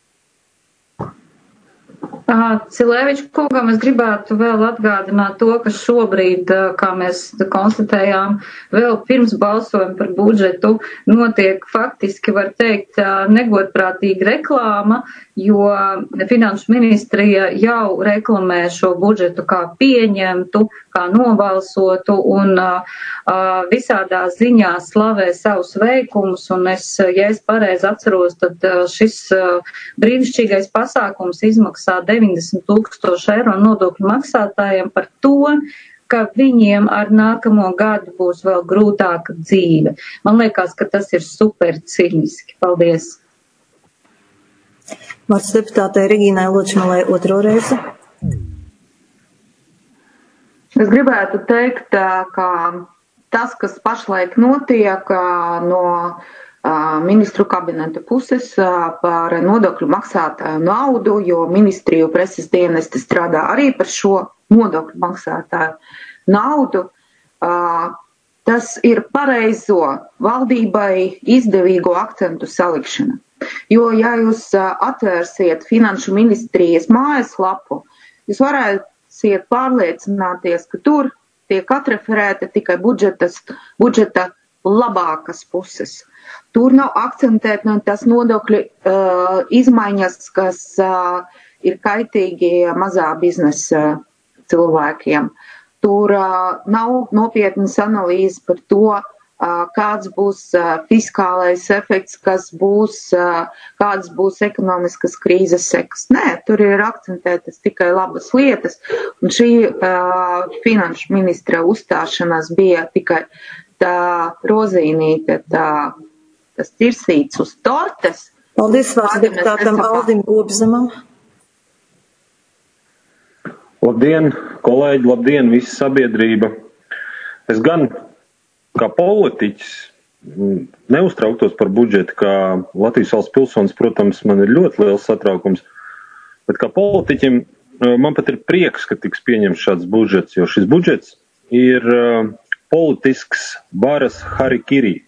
Cilēviča kungam es gribētu vēl atgādināt to, ka šobrīd, kā mēs konstatējām, vēl pirms balsojuma par budžetu notiek faktiski, var teikt, negodprātīga reklāma, jo finanšu ministrija jau reklamē šo budžetu kā pieņemtu, kā nobalsotu un visādā ziņā slavē savus veikumus. Un ja es pareizi atceros, tad šis brīnišķīgais pasākums izmaksā 90,000 eiro nodokļu maksātājiem par to, ka viņiem ar nākamo gadu būs vēl grūtāka dzīve. Man liekas, ka tas ir super cīniski. Paldies. Vārds deputātei Regīnai Ločmalai otro reizi. Es gribētu teikt, ka tas, kas pašlaik notiek no ministru kabineta puses par nodokļu maksātāju naudu, jo ministriju preses dienesti strādā arī par šo nodokļu maksātāju naudu, tas ir pareizo valdībai izdevīgo akcentu salikšana. Jo, ja jūs atvērsiet finanšu ministrijas mājaslapu, jūs varēsiet pārliecināties, ka tur tiek atreferēta tikai budžeta labākas puses. Tur nav akcentēt tas nodokļu izmaiņas, kas ir kaitīgi mazā biznesa cilvēkiem. Tur nav nopietnas analīzes par to, kāds būs fiskālais efekts, kādas būs ekonomiskas krīzes sekas. Nē, tur ir akcentētas tikai labas lietas, un šī finanšu ministra uzstāšanās bija tikai tā rozīnīte, tas tirsīts uz tortes. Paldies vārds deputātam Aldim Gobzemam. Labdien, kolēģi, labdien, visa sabiedrība. Es gan kā politiķis neuztrauktos par budžetu, kā Latvijas valsts pilsonis, protams, man ir ļoti liels satraukums, bet kā politiķim man pat ir prieks, ka tiks pieņemts šāds budžets, jo šis budžets ir politisks varas harikiri.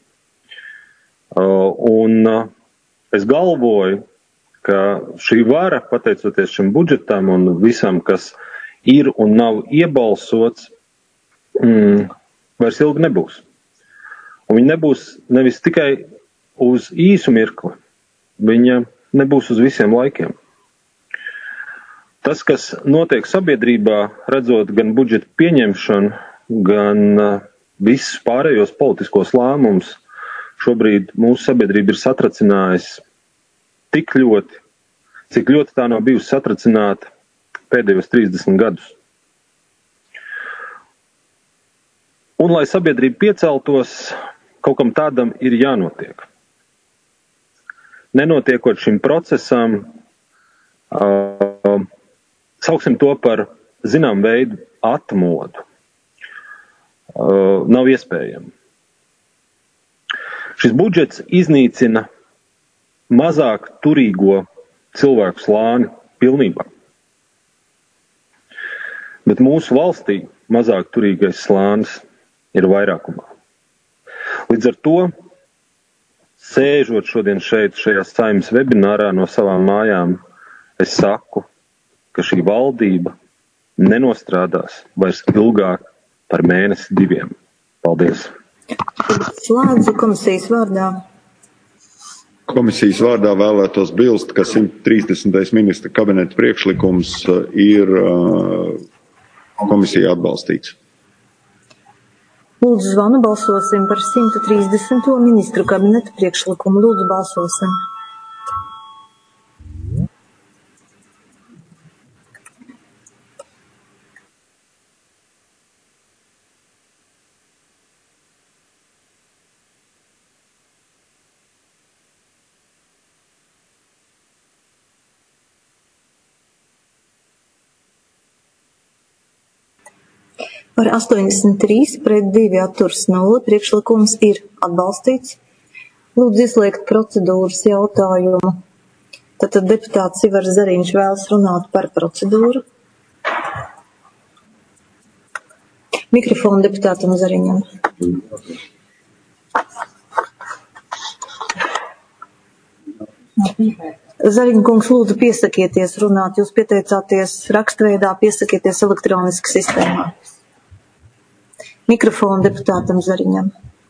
Un es galvoju, ka šī vara, pateicoties šim budžetam un visam, kas ir un nav iebalsots, vairs ilgi nebūs. Un viņa nebūs nevis tikai uz īsu mirkli, viņa nebūs uz visiem laikiem. Tas, kas notiek sabiedrībā, redzot gan budžeta pieņemšanu, gan visus pārējos politiskos lēmumus, šobrīd mūsu sabiedrība ir satracinājusi tik ļoti, cik ļoti tā nav bijusi satracināta pēdējos 30 gadus. Un, lai sabiedrība pieceltos, kaut kam tādam ir jānotiek. Nenotiekot šim procesam, sauksim to par zinām veidu atmodu. Nav iespējami. Šis budžets iznīcina mazāk turīgo cilvēku slāni pilnībā. Bet mūsu valstī mazāk turīgais slānis ir vairākumā. Līdz ar to, sēžot šodien šeit, šajā Saeimas webinārā no savām mājām, es saku, ka šī valdība nenostrādās vairs ilgāk par mēnesi 2. Paldies! Slēdzu komisijas vārdā. Komisijas vārdā vēlētos bilst, ka 130. ministra kabineta priekšlikums ir komisija atbalstīts. Lūdzu zvanu, balsosim par 130. ministru kabineta priekšlikumu. Lūdzu balsosim. Par 83 pret 2 atturs 0 priekšlikums ir atbalstīts. Lūdzu izliekt procedūras jautājumu. Tātad deputāts Ivars Zariņš vēlas runāt par procedūru. Mikrofonu deputātam Zariņam. Zariņa kungs, lūdzu piesakieties runāt. Jūs pieteicāties rakstveidā, piesakieties elektroniski sistēmā. Mikrofonu deputātam Zariņam.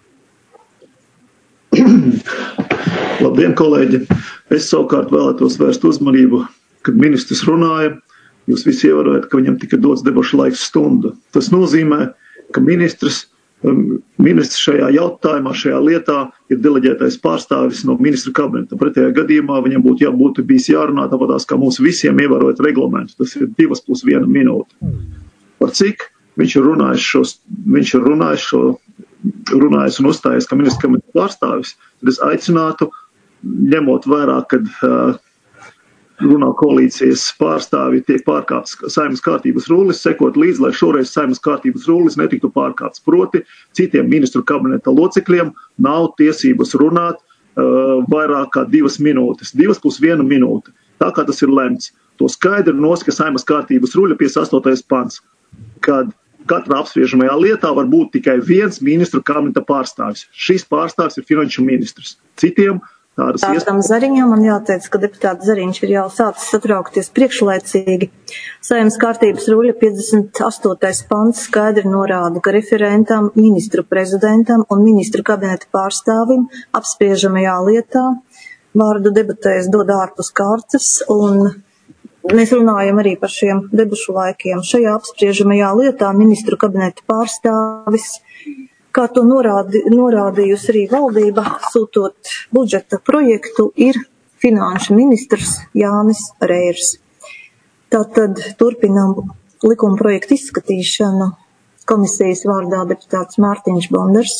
Labdien, kolēģi! Es savukārt vēlētos vērst uzmanību, kad ministrs runāja. Jūs visi ievērojat, ka viņam tika dots debašu laiks stunda. Tas nozīmē, ka ministrs šajā jautājumā, šajā lietā ir deleģētais pārstāvis no ministra kabineta. Pretējā gadījumā viņam būtu bijis jārunā tāpatās, kā mums visiem ievērojot reglamentu. Tas ir 2+1 minūte. Par cik? Viņš ir runājis un uzstājies, ka ministra kabineta pārstāvis. Tad es aicinātu, ņemot vērā, kad runā koalīcijas pārstāvi tiek pārkāpts Saeimas kārtības rullis, sekot līdz, lai šoreiz Saeimas kārtības rullis netiktu pārkāpts. Proti, citiem ministru kabineta locekļiem nav tiesības runāt vairāk kā 2 minūtes. 2+1 minūte. Tā kā tas ir lemts. To skaidri nosaka Saeimas kārtības ruļa 58. pants, kad katrā apspriežamajā lietā var būt tikai viens ministru kabineta pārstāvis. Šis pārstāvis ir finanšu ministrs. Citiem Deputātam Zariņam man jāteic, ka deputāts Zariņš ir jau sācis satraukties priekšlaicīgi. Saeimas kārtības ruļa 58. pants skaidri norāda, ka referentam, ministru prezidentam un ministru kabineta pārstāvim apspriežamajā lietā vārdu debatēs dod ārpus kārtas, un mēs runājam arī par šiem debašu laikiem. Šajā apspriežamajā lietā ministru kabineta pārstāvis, kā to norādījusi arī valdība, sūtot budžeta projektu, ir finanšu ministrs Jānis Reirs. Tātad turpinām likuma projektu izskatīšanu. Komisijas vārdā deputāts Mārtiņš Bondars.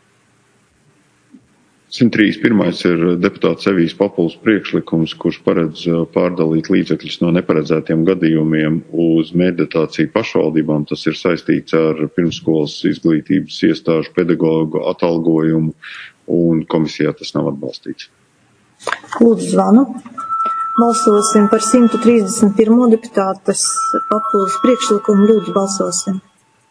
131. ir deputāts Evijas Papuls priekšlikums, kurš paredz pārdalīt līdzekļus no neparedzētiem gadījumiem uz meditāciju pašvaldībām. Tas ir saistīts ar pirmsskolas izglītības iestāžu pedagogu atalgojumu, un komisijā tas nav atbalstīts. Lūdzu zvanu. Balsosim par 131. deputātes Papuls priekšlikumu. Lūdzu balsosim.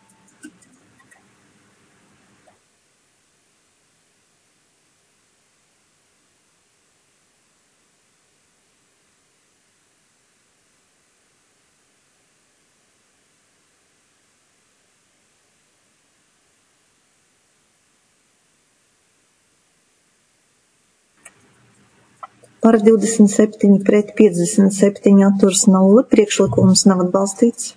Par 27 pret 57 atturs 0. Priekšlikums nav atbalstīts.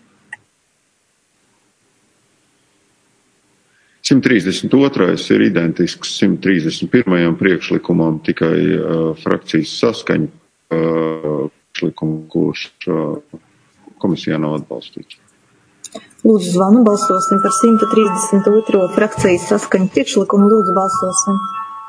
132. ir identisks 131. priekšlikumam, tikai frakcijas saskaņa priekšlikumu, kurš komisijā nav atbalstīts. Lūdzu zvanu, balsosim par 132. frakcijas saskaņu priekšlikumu. Lūdzu balsosim.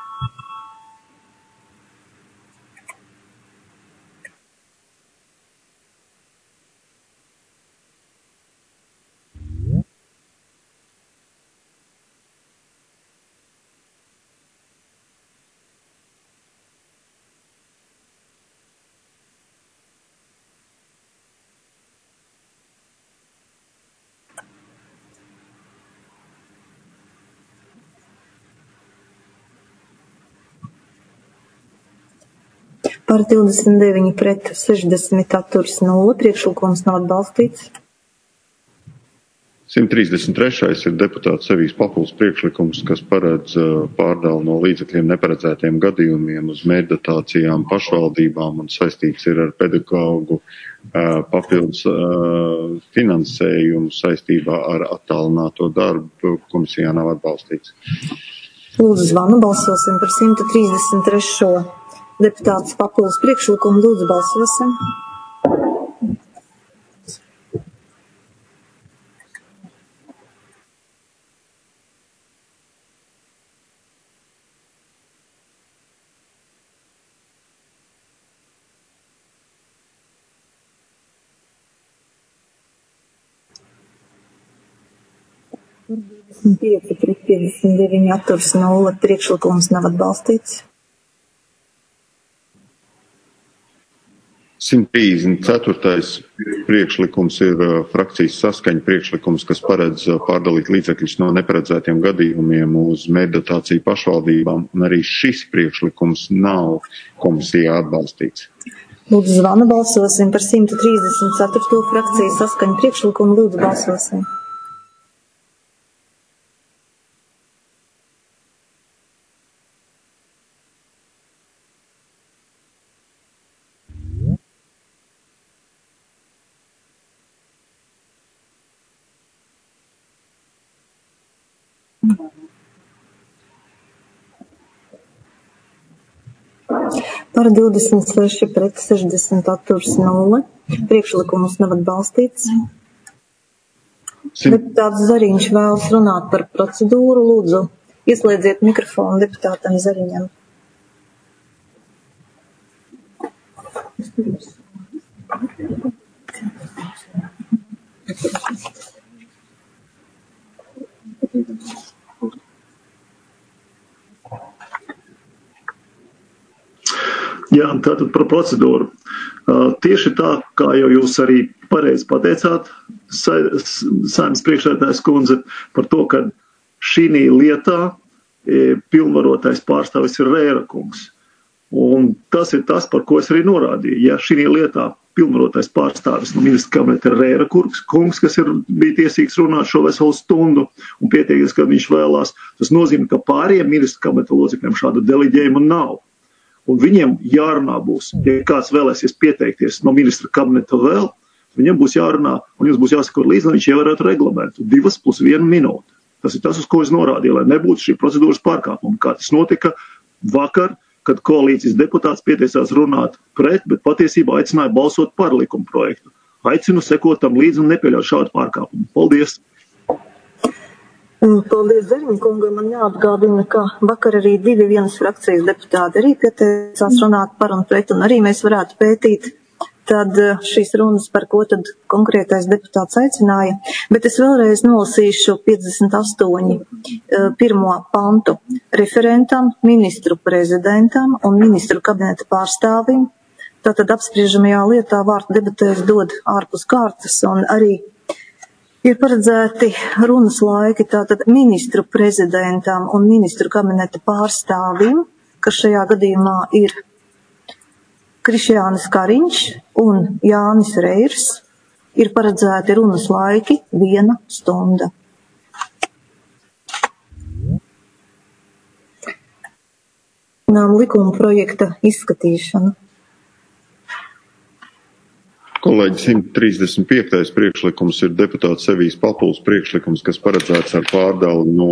Par 29 pret 60 atturs 0. Priekšlikums nav atbalstīts. 133. ir deputāts Evijas Papuls priekšlikums, kas paredz pārdalu no līdzekļiem neparedzētiem gadījumiem uz meditācijām pašvaldībām un saistīts ir ar pedagogu papildus finansējumu saistībā ar attālināto darbu. Komisijā nav atbalstīts. Lūdzu zvanu, balsosim par 133. deputāts Papuls priekšlikumu. Lūdzu balsosim. Par 25 pret 59 atturs 0. Priekšlikums nav atbalstīts. 134. priekšlikums ir frakcijas saskaņa priekšlikums, kas paredz pārdalīt līdzekļus no neparedzētiem gadījumiem uz meditāciju pašvaldībām, un arī šis priekšlikums nav komisijā atbalstīts. Lūdzu zvanu, balsosim par 134. frakcijas saskaņa priekšlikumu. Lūdzu balsosim. Par 26 pret 60 atturs 0. Priekšlikums nav atbalstīts. Deputāts Zariņš vēlas runāt par procedūru. Lūdzu, ieslēdziet mikrofonu deputātam Zariņam. Jā, tātad par procedūru. Tieši tā, kā jau jūs arī pareizi pateicāt, Saeimas priekšsēdētājas kundze, par to, ka šī lietā pilnvarotais pārstāvis ir Reira kungs. Un tas ir tas, par ko es arī norādīju. Ja šī lietā pilnvarotais pārstāvis no ministra kabineta ir Rēra kungs, kas bija tiesīgs runāt šo veselu stundu un pieteikies, ka viņš vēlās, tas nozīmē, ka pārējiem ministra kabineta locekļiem šāda deleģējuma nav. Un viņiem jārunā būs, ja kāds vēlēsies pieteikties no ministra kabineta vēl, viņam būs jārunā un jums būs jāsako līdzi, lai viņš ievērētu reglamentu 2+1 minūte. Tas ir tas, uz ko es norādīju, lai nebūtu šī procedūras pārkāpuma. Kā tas notika vakar, kad koalīcijas deputāts pieteicās runāt pret, bet patiesībā aicināja balsot par likuma projektu. Aicinu sekot tam līdzi un nepieļaut šādu pārkāpumu. Paldies! Paldies Zariņa kungam. Man jāatgādina, ka vakar arī 2 vienas frakcijas deputāti arī pieteicās runāt par un pret, un arī mēs varētu pētīt tad šīs runas, par ko tad konkrētais deputāts aicināja. Bet es vēlreiz nolasīšu 58. Pirmo pantu referentam, ministru prezidentam un ministru kabineta pārstāvim. Tātad apspriežamajā lietā vārdu debatēs dod ārpus kārtas un arī ir paredzēti runas laiki tātad ministru prezidentam un ministru kabineta pārstāvim, kas šajā gadījumā ir Krišjānis Kariņš un Jānis Reirs, ir paredzēti runas laiki 1 stunda. Likuma projekta izskatīšana. Kolēģi, 135. priekšlikums ir deputāts Sevijas Papuls priekšlikums, kas paredzēts ar pārdalu no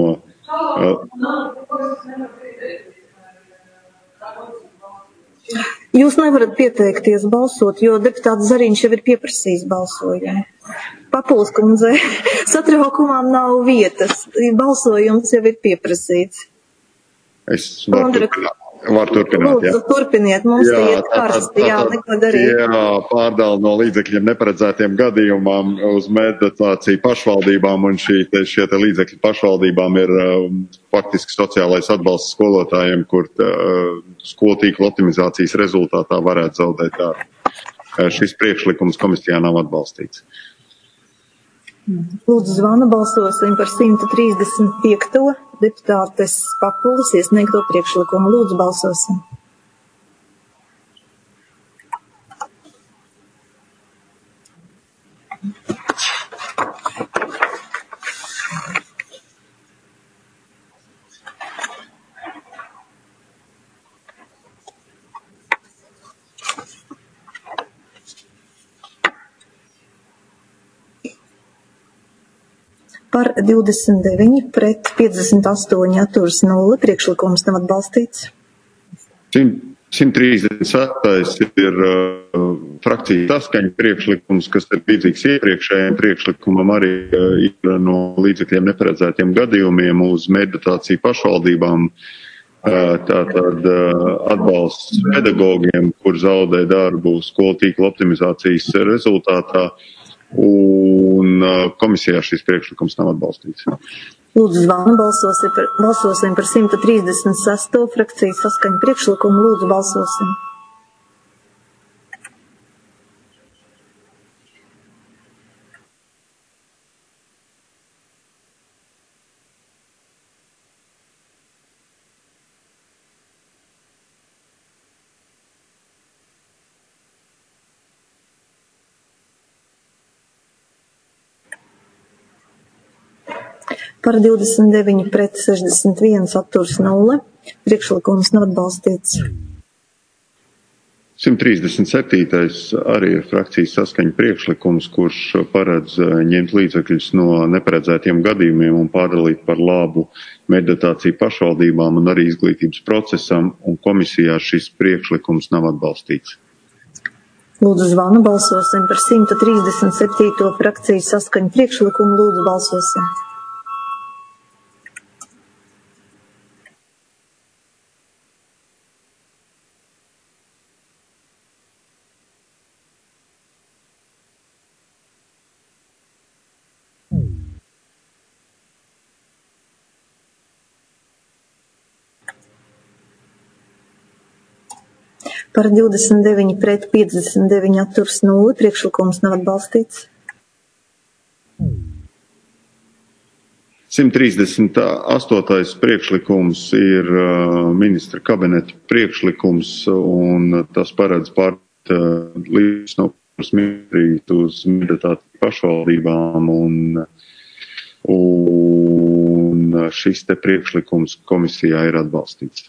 Jūs nevarat pieteikties balsot, jo deputāts Zariņš jau ir pieprasījis balsojumu. Papuls kundze, satraukumām nav vietas. Balsojums jau ir pieprasīts. Es varu turpināt. Lūdzu, turpiniet, mums iet karsti, neko darīt. Jā, pārdala no līdzekļiem neparedzētiem gadījumām uz meditāciju pašvaldībām, un šie līdzekļi pašvaldībām ir faktiski sociālais atbalsts skolotājiem, kur skolu tīkla optimizācijas rezultātā varētu zaudēt darbu. Šis priekšlikums komisijā nav atbalstīts. Lūdzu, zvanu balsosim par 135. deputātes Papulas iesniegto priekšlikumu. Lūdzu, balsosim. Par 29 pret 58 atturas 0. Priekšlikums nav atbalstīts. 137. ir frakcijas saskaņa priekšlikums, kas ir līdzīgs iepriekšējiem priekšlikumam, arī ir no līdzekļiem neparedzētiem gadījumiem uz meditāciju pašvaldībām. Tātad atbalsts pedagogiem, kur zaudē darbu skolu tīkla optimizācijas rezultātā. Un komisijā šis priekšlikums nav atbalstīts. Lūdzu, zvanu balsosim par 136. frakcijas saskaņu priekšlikumu. Lūdzu, balsosim. Par 29 pret 61 atturas 0. Priekšlikums nav atbalstīts. 137. arī ir frakcijas saskaņa priekšlikums, kurš paredz ņemt līdzekļus no neparedzētiem gadījumiem un pārdalīt par labu meditāciju pašvaldībām un arī izglītības procesam, un komisijā šis priekšlikums nav atbalstīts. Lūdzu, zvanu balsosim par 137. frakcijas saskaņa priekšlikumu. Lūdzu, balsosim. Par 29 pret 59 atturas 0. Priekšlikums nav atbalstīts. 138. priekšlikums ir ministra kabineta priekšlikums, un tas paredz pārt līdz no ministriju uz meditāciju pašvaldībām, un šis te priekšlikums komisijā ir atbalstīts.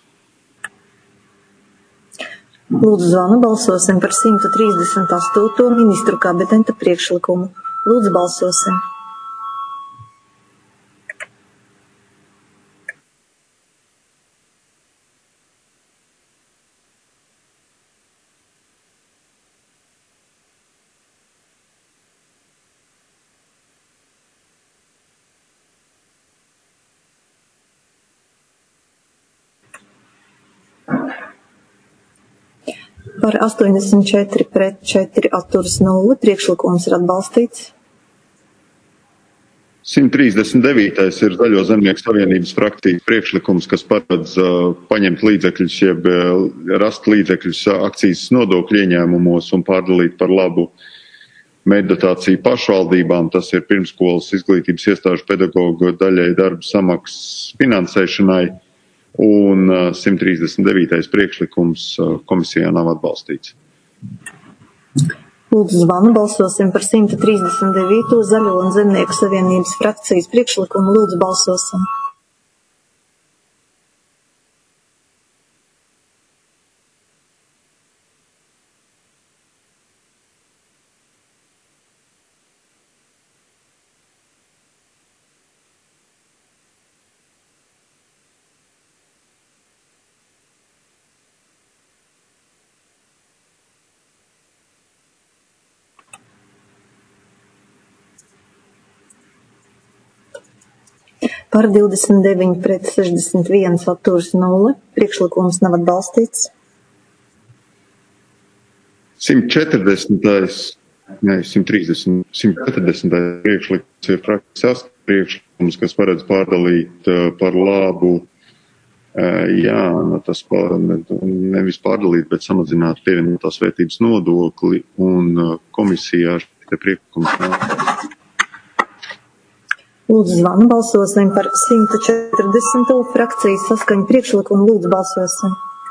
Lūdzu, zvanu balsosim par 138. ministru kabineta priekšlikumu. Lūdzu, balsosim. Par 84 pret 4 atturas 0. Priekšlikums ir atbalstīts. 139. ir Zaļo zemnieku savienības frakcijas priekšlikums, kas paredz paņemt līdzekļus, jeb rast līdzekļus akcijas nodokļu ieņēmumos un pārdalīt par labu meditāciju pašvaldībām. Tas ir pirmskolas izglītības iestāžu pedagogu daļai darba samaksas finansēšanai. Un 139. priekšlikums komisijā nav atbalstīts. Lūdzu, zvanu balsosim par 139. Zaļo un zemnieku savienības frakcijas priekšlikumu. Lūdzu, balsosim. Par 29 pret 61 atturas 0. Priekšlikums nav atbalstīts. 140. priekšlikums ir frakcijas priekšlikums, kas paredz pārdalīt par labu, tas nevis pārdalīt, bet samazināt pievienotās vērtības nodokli, un komisijā šie priekšlikums nav. Lūdzu, zvanu balsosim par 140. frakcijas saskaņu priekšlikumu. Lūdzu, balsosim.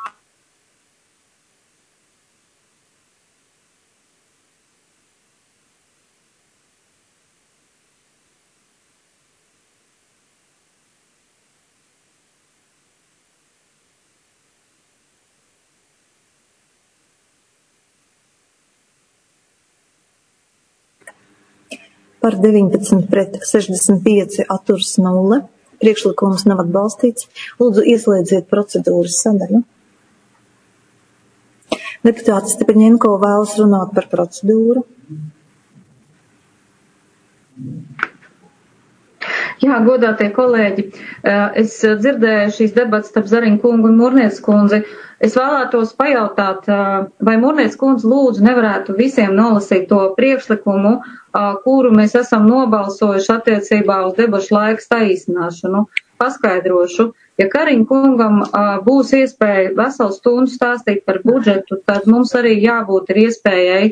Par 19 pret 65 atturas 0. Priekšlikums nav atbalstīts. Lūdzu, ieslēdziet procedūras sadaļu. Deputāte Stepaņenko vēlas runāt par procedūru. Jā, godātie kolēģi, es dzirdēju šīs debatas starp Zariņu kungu un Murnieces kundzi. Es vēlētos pajautāt, vai Murnieces kundze lūdzu nevarētu visiem nolasīt to priekšlikumu, kuru mēs esam nobalsojuši attiecībā uz debašu laika saīsināšanu. Paskaidrošu, ja Kariņa kungam būs iespēja veselu stundu stāstīt par budžetu, tad mums arī jābūt ir iespējai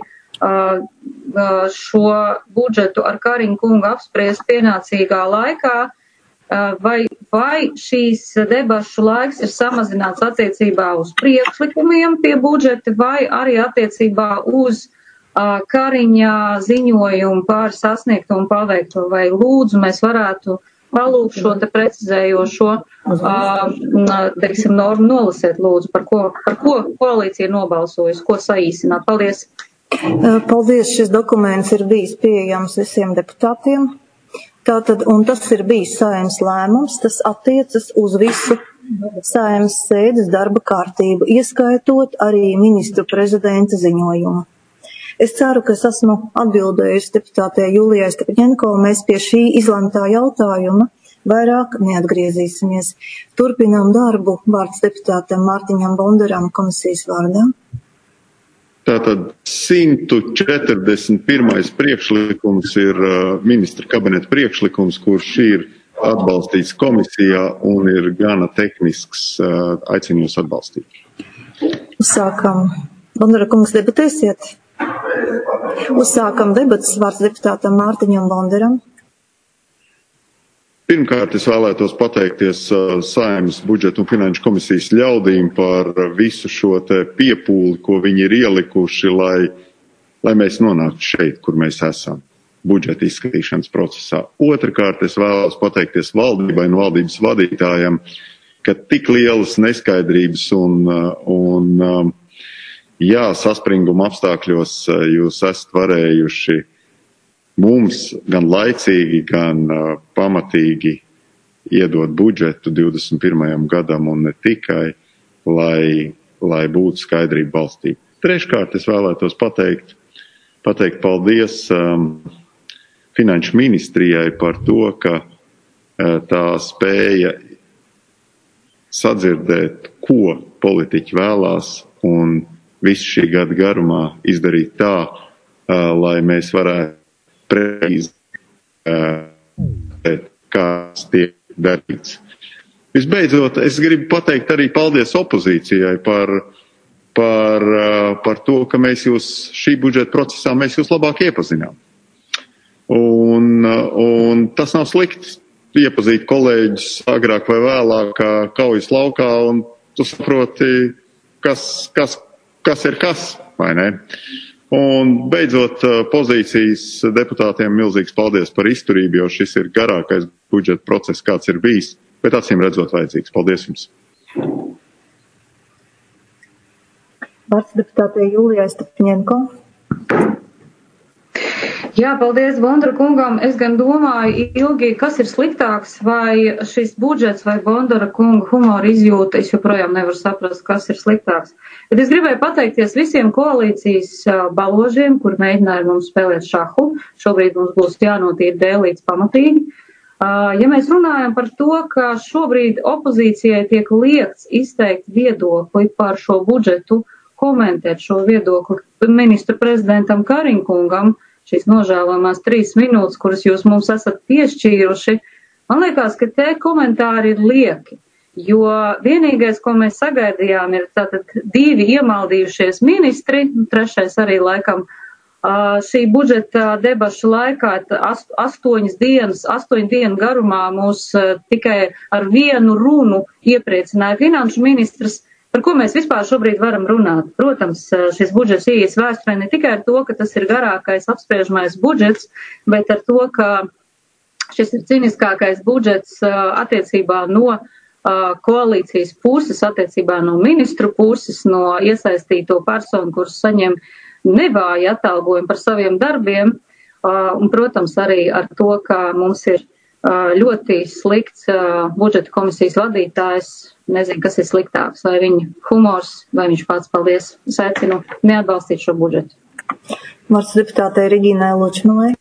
šo budžetu ar Kariņa kungu apspriest pienācīgā laikā, vai šīs debašu laiks ir samazināts attiecībā uz priekšlikumiem pie budžeta, vai arī attiecībā uz Kariņa ziņojumu par sasniegto un paveikto, vai lūdzu mēs varētu palūgt šo te precizējošo, teiksim, normu nolasēt, lūdzu, par ko koalīcija ir nobalsojusi, ko saīsināt. Paldies! Paldies, šis dokuments ir bijis pieejams visiem deputātiem. Tātad, un tas ir bijis Saeimas lēmums, tas attiecas uz visu Saeimas sēdes darba kārtību, ieskaitot arī ministru prezidenta ziņojumu. Es ceru, ka es esmu atbildējusi deputātē Julijai Stepaņenko, mēs pie šī izlemtā jautājuma vairāk neatgriezīsimies. Turpinām darbu, vārds deputātam Mārtiņam Bondaram komisijas vārdā. Tātad 141. priekšlikums ir ministra kabineta priekšlikums, kurš ir atbalstīts komisijā un ir gana tehnisks, aicinu jūs atbalstīt. Uzsākam. Bondara kungs, debatēsiet? Uzsākam debatas, vārds deputātam Mārtiņam Bondaram. Pirmkārt, es vēlētos pateikties Saeimas budžeta un finanšu komisijas ļaudīm par visu šo te piepūli, ko viņi ir ielikuši, lai mēs nonāktu šeit, kur mēs esam budžeta izskatīšanas procesā. Otrakārt, es vēlos pateikties valdībai un valdības vadītājiem, ka tik lielas neskaidrības un saspringuma apstākļos jūs esat varējuši mums gan laicīgi, gan pamatīgi iedot budžetu 21. gadam un ne tikai, lai būtu skaidrība valstī. Treškārt, es vēlētos pateikt paldies Finanšu ministrijai par to, ka tā spēja sadzirdēt, ko politiķi vēlās un visu šī gada garumā izdarīt tā, lai mēs varētu precīzi kāds tiek darīts. Visbeidzot, es gribu pateikt arī paldies opozīcijai par to, ka mēs jūs šī budžeta procesā mēs jūs labāk iepazinām. Un tas nav slikti iepazīt kolēģus agrāk vai vēlāk kaujas laukā, un tu saproti, kas ir kas, vai ne? Un beidzot, pozīcijas deputātiem milzīgs paldies par izturību, jo šis ir garākais budžeta process, kāds ir bijis, bet acīm redzot vajadzīgs. Paldies jums! Vārds deputātei Julijai Stepaņenko. Jā, paldies Bondara kungam. Es gan domāju ilgi, kas ir sliktāks, vai šis budžets vai Bondara kunga humora izjūta. Es joprojām nevaru saprast, kas ir sliktāks. Bet es gribēju pateikties visiem koalīcijas baložiem, kur mēģināja mums spēlēt šahu. Šobrīd mums būs jānotīra dēlīts pamatīgi. Ja mēs runājam par to, ka šobrīd opozīcijai tiek liekts izteikt viedokli par šo budžetu, komentēt šo viedokli ministru prezidentam Kariņkungam, šīs nožēlojamās 3 minūtes, kuras jūs mums esat piešķīruši, man liekas, ka te komentāri ir lieki, jo vienīgais, ko mēs sagaidījām, ir tātad 2 iemaldījušies ministri, 3. arī laikam šī budžeta debašu laikā 8 dienu garumā mūs tikai ar vienu runu iepriecināja finanšu ministrs. Par ko mēs vispār šobrīd varam runāt? Protams, šis budžets ieies vēsturē ne tikai ar to, ka tas ir garākais apspriežamais budžets, bet ar to, ka šis ir ciniskākais budžets attiecībā no koalīcijas puses, attiecībā no ministru puses, no iesaistīto personu, kuras saņem nevāju atalgojumu par saviem darbiem, un, protams, arī ar to, ka mums ir ļoti slikts budžeta komisijas vadītājs. Nezinu, kas ir sliktāks, vai viņa humors, vai viņš pats. Paldies. Es aicinu neatbalstīt šo budžetu. Vārds deputātei Regīnai Ločmelei.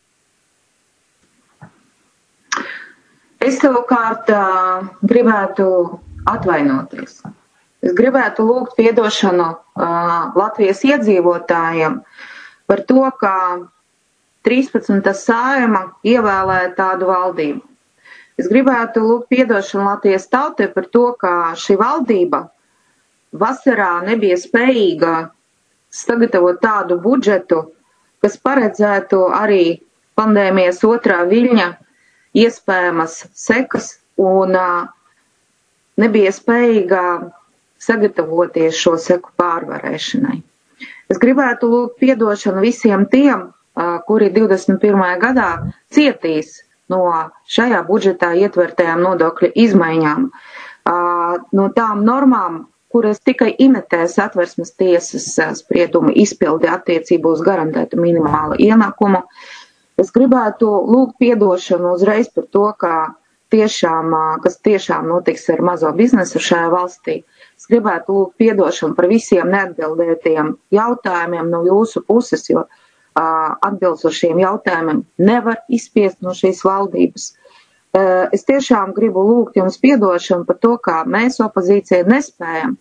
Es savukārt gribētu atvainoties. Es gribētu lūgt piedošanu Latvijas iedzīvotājiem par to, ka 13. Saeima ievēlēja tādu valdību. Es gribētu lūgt piedošanu Latvijas tautai par to, ka šī valdība vasarā nebija spējīga sagatavot tādu budžetu, kas paredzētu arī pandēmijas 2. viļņa iespējamas sekas un nebija spējīga sagatavoties šo seku pārvarēšanai. Es gribētu lūgt piedošanu visiem tiem, kuri 21. gadā cietīs no šajā budžetā ietvertajām nodokļu izmaiņām, no tām normām, kuras tikai imitē Satversmes tiesas spriedumu izpildi attiecībā uz garantētu minimālu ienākumu. Es gribētu lūgt piedošanu uzreiz par to, kas tiešām notiks ar mazo biznesu šajā valstī. Es gribētu lūgt piedošanu par visiem neatbildētiem jautājumiem no jūsu puses, jo atbildes uz šiem jautājumiem nevar izspiest no šīs valdības. Es tiešām gribu lūgt jums piedošanu par to, kā mēs opozīcijai nespējam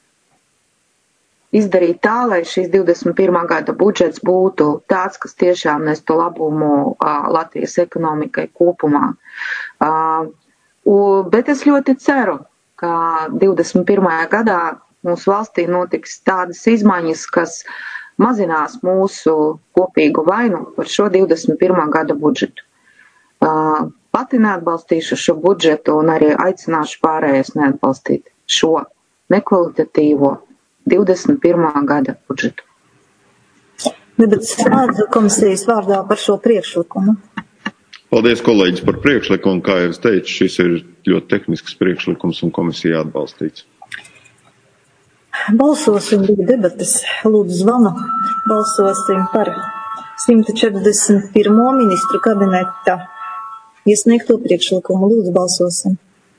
izdarīt tā, lai šīs 21. gada budžets būtu tāds, kas tiešām nestu labumu Latvijas ekonomikai kopumā. Bet es ļoti ceru, ka 21. gadā mūsu valstī notiks tādas izmaiņas, kas mazinās mūsu kopīgu vainu par šo 21. gada budžetu. pati neatbalstīšu šo budžetu un arī aicināšu pārējais neatbalstīt šo nekvalitatīvo 21. gada budžetu. Debates slēdzu komisijas vārdā par šo priekšlikumu. Paldies, kolēģis, par priekšlikumu. Kā jau es teicu, šis ir ļoti tehnisks priekšlikums un komisija atbalstīts. Balsosim, bija debates. Lūdzu zvanu. Balsosim par 141. ministru kabineta iesniegto priekšlikumu. Lūdzu, balsosim.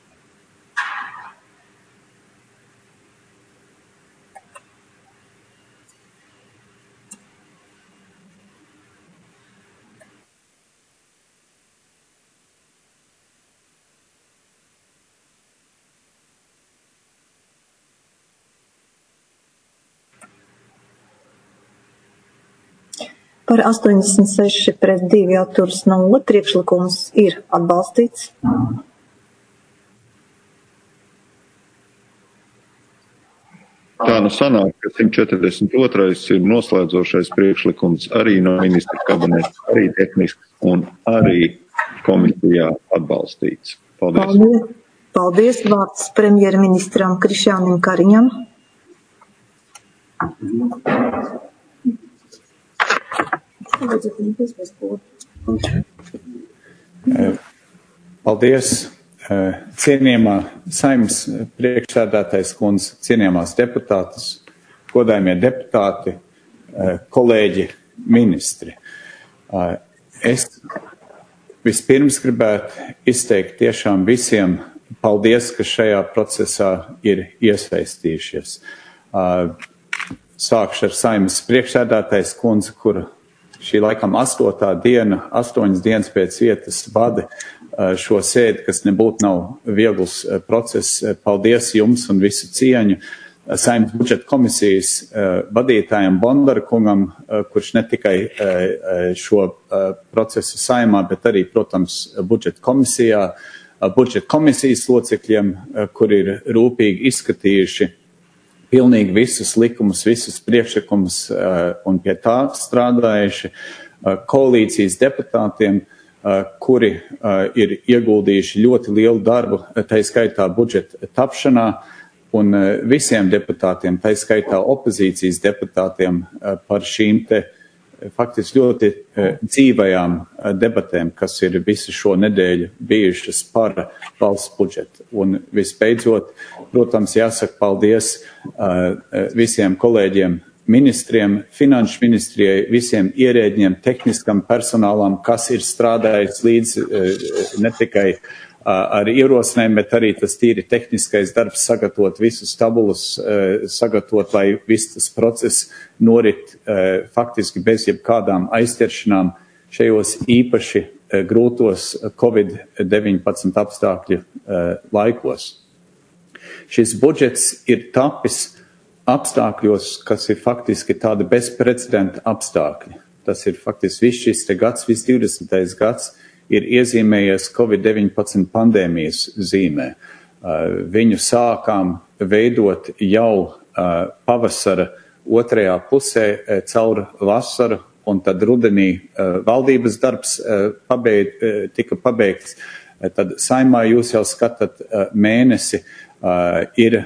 Par 86 pret 2 atturas 0 priekšlikums ir atbalstīts. Tā nu sanāk, ka 142. ir noslēdzošais priekšlikums arī no ministra kabineta, arī tehnisks un arī komisijā atbalstīts. Paldies. Paldies. Vārds premjerministram Krišjānim Kariņam. Paldies, cienījamā Saeimas priekšsēdētājas kundze, cienījamās deputātas, godājumie deputāti, kolēģi, ministri. Es vispirms gribētu izteikt tiešām visiem paldies, ka šajā procesā ir iesaistījušies. Sākšu ar Saeimas priekšsēdētājas kundzi, kur šī laikam 8. diena, 8 dienas pēc vietas vada šo sēdi, kas nebūtu nav viegls process. Paldies jums un visu cieņu Saeimas budžeta komisijas vadītājam Bondara kungam, kurš ne tikai šo procesu Saeimā, bet arī, protams, budžeta komisijas locekļiem, kur ir rūpīgi izskatījuši pilnīgi visus likumus, visus priekšlikumus un pie tā strādājuši, koalīcijas deputātiem, kuri ir ieguldījuši ļoti lielu darbu, tai skaitā budžeta tapšanā, un visiem deputātiem, tai skaitā opozīcijas deputātiem par šīm te faktiski ļoti dzīvajām debatēm, kas ir visu šo nedēļu bijušas par valsts budžetu. Un visbeidzot, protams, jāsaka paldies visiem kolēģiem, ministriem, finanšu ministrijai, visiem ierēģiem, tehniskam personālam, kas ir strādājis līdz ne tikai ar ierosinājumiem, bet arī tas tīri tehniskais darbs, sagatavot visus tabulus, sagatavot, lai viss tas process norit faktiski bez jebkādām aizķeršanām šajos īpaši grūtos Covid-19 apstākļu laikos. Šis budžets ir tapis apstākļos, kas ir faktiski tādi bezprecedenta apstākļi. Tas ir faktiski viss šis gads, viss 20. gads, ir iezīmējies Covid-19 pandēmijas zīmē. Viņu sākām veidot jau pavasara otrajā pusē caur vasaru, un tad rudenī valdības darbs tika pabeigts. Tad Saeimā jūs jau skatat mēnesi, ir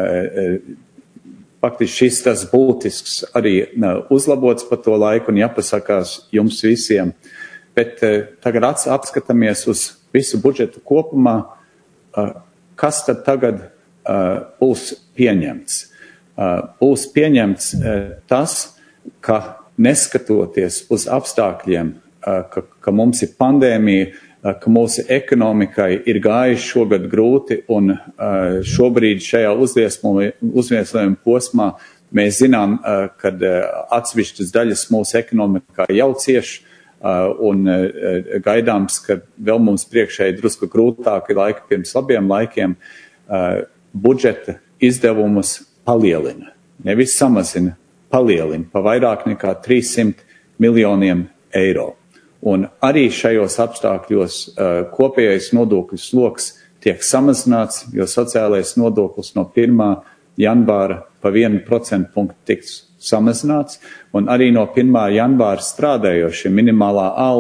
faktiski šis tas būtisks arī uzlabots pa to laiku, un jāpasakās jums visiem. Bet tagad apskatāmies uz visu budžetu kopumā, kas tad tagad būs pieņemts. Būs pieņemts tas, ka neskatoties uz apstākļiem, ka mums ir pandēmija, ka mūsu ekonomikai ir gājis šogad grūti, un šobrīd šajā uzliesmojuma posmā mēs zinām, ka atsevišķas daļas mūsu ekonomikā jau cieš, un gaidāms, ka vēl mums priekšā ir drusku grūtāki laiki pirms labiem laikiem, budžeta izdevumus palielina. Nevis samazina, palielina pa vairāk nekā 300 miljoniem eiro. Un arī šajos apstākļos kopējais nodokļu sloks tiek samazināts, jo sociālais nodoklis no 1. janvāra pa 1% punktu tiks samazināts, un arī no 1. janvāra strādājošie minimālā alga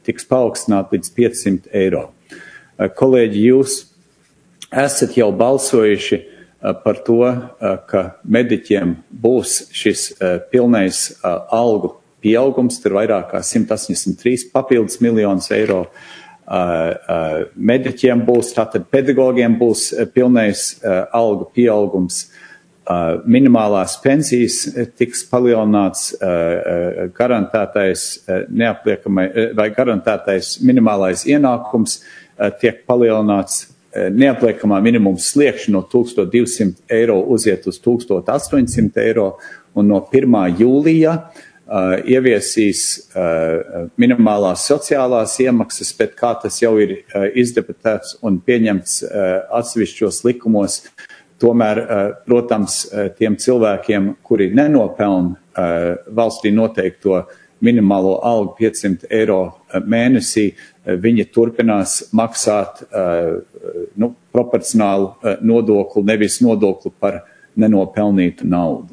tiks paaugstināta līdz 500 eiro. Kolēģi, jūs esat jau balsojuši par to, ka mediķiem būs šis pilnais algu pieaugums, tur vairāk kā 183 papildus miljonus eiro. Mediķiem būs, tātad pedagogiem būs pilnais algu pieaugums. Minimālās pensijas tiks palielināts, garantētais neapliekamai vai garantētais minimālais ienākums tiek palielināts, neapliekamā minimums sliekšņa no 1200 eiro uziet uz 1800 eiro un no 1. jūlijā ieviesīs minimālās sociālās iemaksas, bet kā tas jau ir izdebatēts un pieņemts atsevišķos likumos, tomēr, protams, tiem cilvēkiem, kuri nenopelna valstī noteikto minimālo algu 500 eiro mēnesī, viņi turpinās maksāt proporcionālu nodokli, nevis nodokli par nenopelnītu naudu.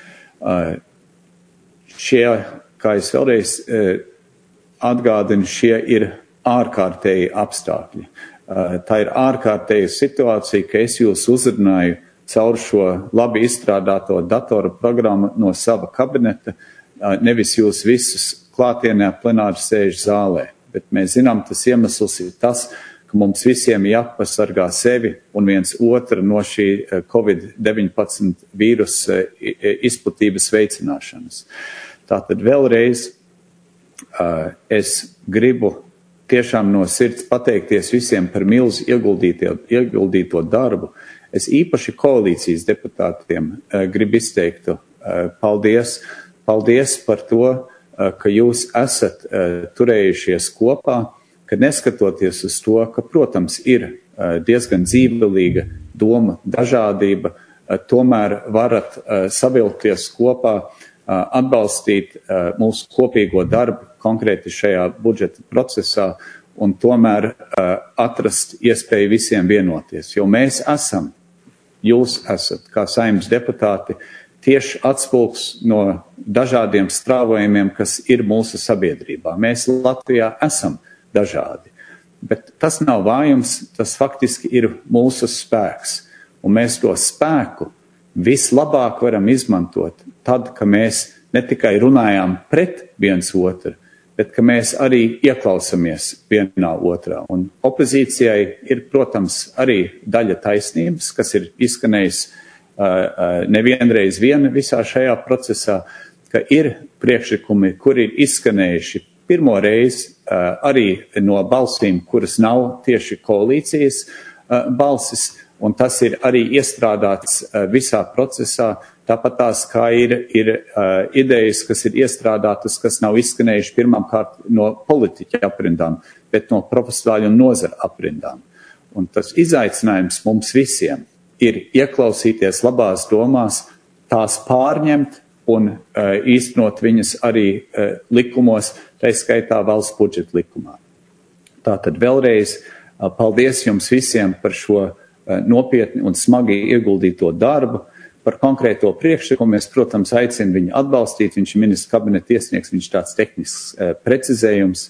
Šie, kā es vēlreiz atgādinu, šie ir ārkārtēji apstākļi. Tā ir ārkārtēja situācija, ka es jūs uzrunāju caur šo labi izstrādāto datora programmu no sava kabineta, nevis jūs visus klātienē plenāru sēžu zālē. Bet mēs zinām, tas iemesls ir tas, ka mums visiem jāpasargā sevi un viens otru no šī COVID-19 vīrusa izplatības veicināšanas. Tātad vēlreiz es gribu tiešām no sirds pateikties visiem par milzu ieguldīto darbu. Es īpaši koalīcijas deputātiem gribu izteikt paldies. Paldies par to, ka jūs esat turējušies kopā, ka neskatoties uz to, ka, protams, ir diezgan dzīvelīga doma dažādība, tomēr varat savilkties kopā, atbalstīt mūsu kopīgo darbu konkrēti šajā budžeta procesā un tomēr atrast iespēju visiem vienoties. Jo mēs esam, jūs esat, kā Saeimas deputāti, tieši atspulgs no dažādiem strāvojumiem, kas ir mūsu sabiedrībā. Mēs Latvijā esam dažādi, bet tas nav vājums, tas faktiski ir mūsu spēks. Un mēs to spēku vislabāk varam izmantot tad, ka mēs ne tikai runājām pret viens otru, bet ka mēs arī ieklausamies vienā otrā. Un opozīcijai ir, protams, arī daļa taisnības, kas ir izskanējis nevienreiz vien visā šajā procesā, ka ir priekšlikumi, kuri ir izskanējuši pirmo reizi arī no balsīm, kuras nav tieši koalīcijas balsis, un tas ir arī iestrādāts visā procesā, tāpat tās, kā ir idejas, kas ir iestrādātas, kas nav izskanējuši pirmkārt no politiķa aprindām, bet no profesionāļu un nozara aprindām. Un tas izaicinājums mums visiem ir ieklausīties labās domās, tās pārņemt un īstenot viņas arī likumos, tā skaitā valsts budžeta likumā. Tātad vēlreiz paldies jums visiem par šo nopietni un smagi ieguldīto darbu. Par konkrēto priekšlikumu es, protams, aicinu viņu atbalstīt, viņš ir ministra kabineta iesniegs, viņš tāds tehnisks precizējums,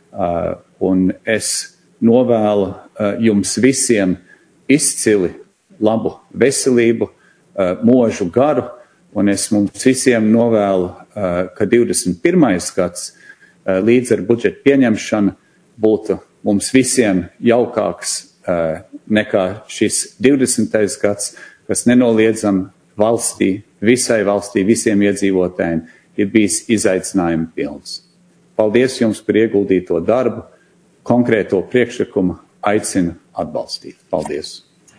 un es novēlu jums visiem izcili labu veselību, mūžu garu, un es mums visiem novēlu, ka 21. gads līdz ar budžeta pieņemšanu būtu mums visiem jaukāks nekā šis 20. gads, kas nenoliedzam valstī, visai valstī, visiem iedzīvotājiem ir bijis izaicinājumi pilns. Paldies jums par ieguldīto darbu, konkrēto priekšlikumu aicinu atbalstīt. Paldies!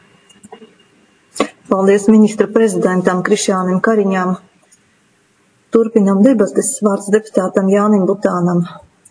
Paldies ministra prezidentam Krišjānim Kariņam. Turpinam debates, vārds deputātam Jānim Butānam.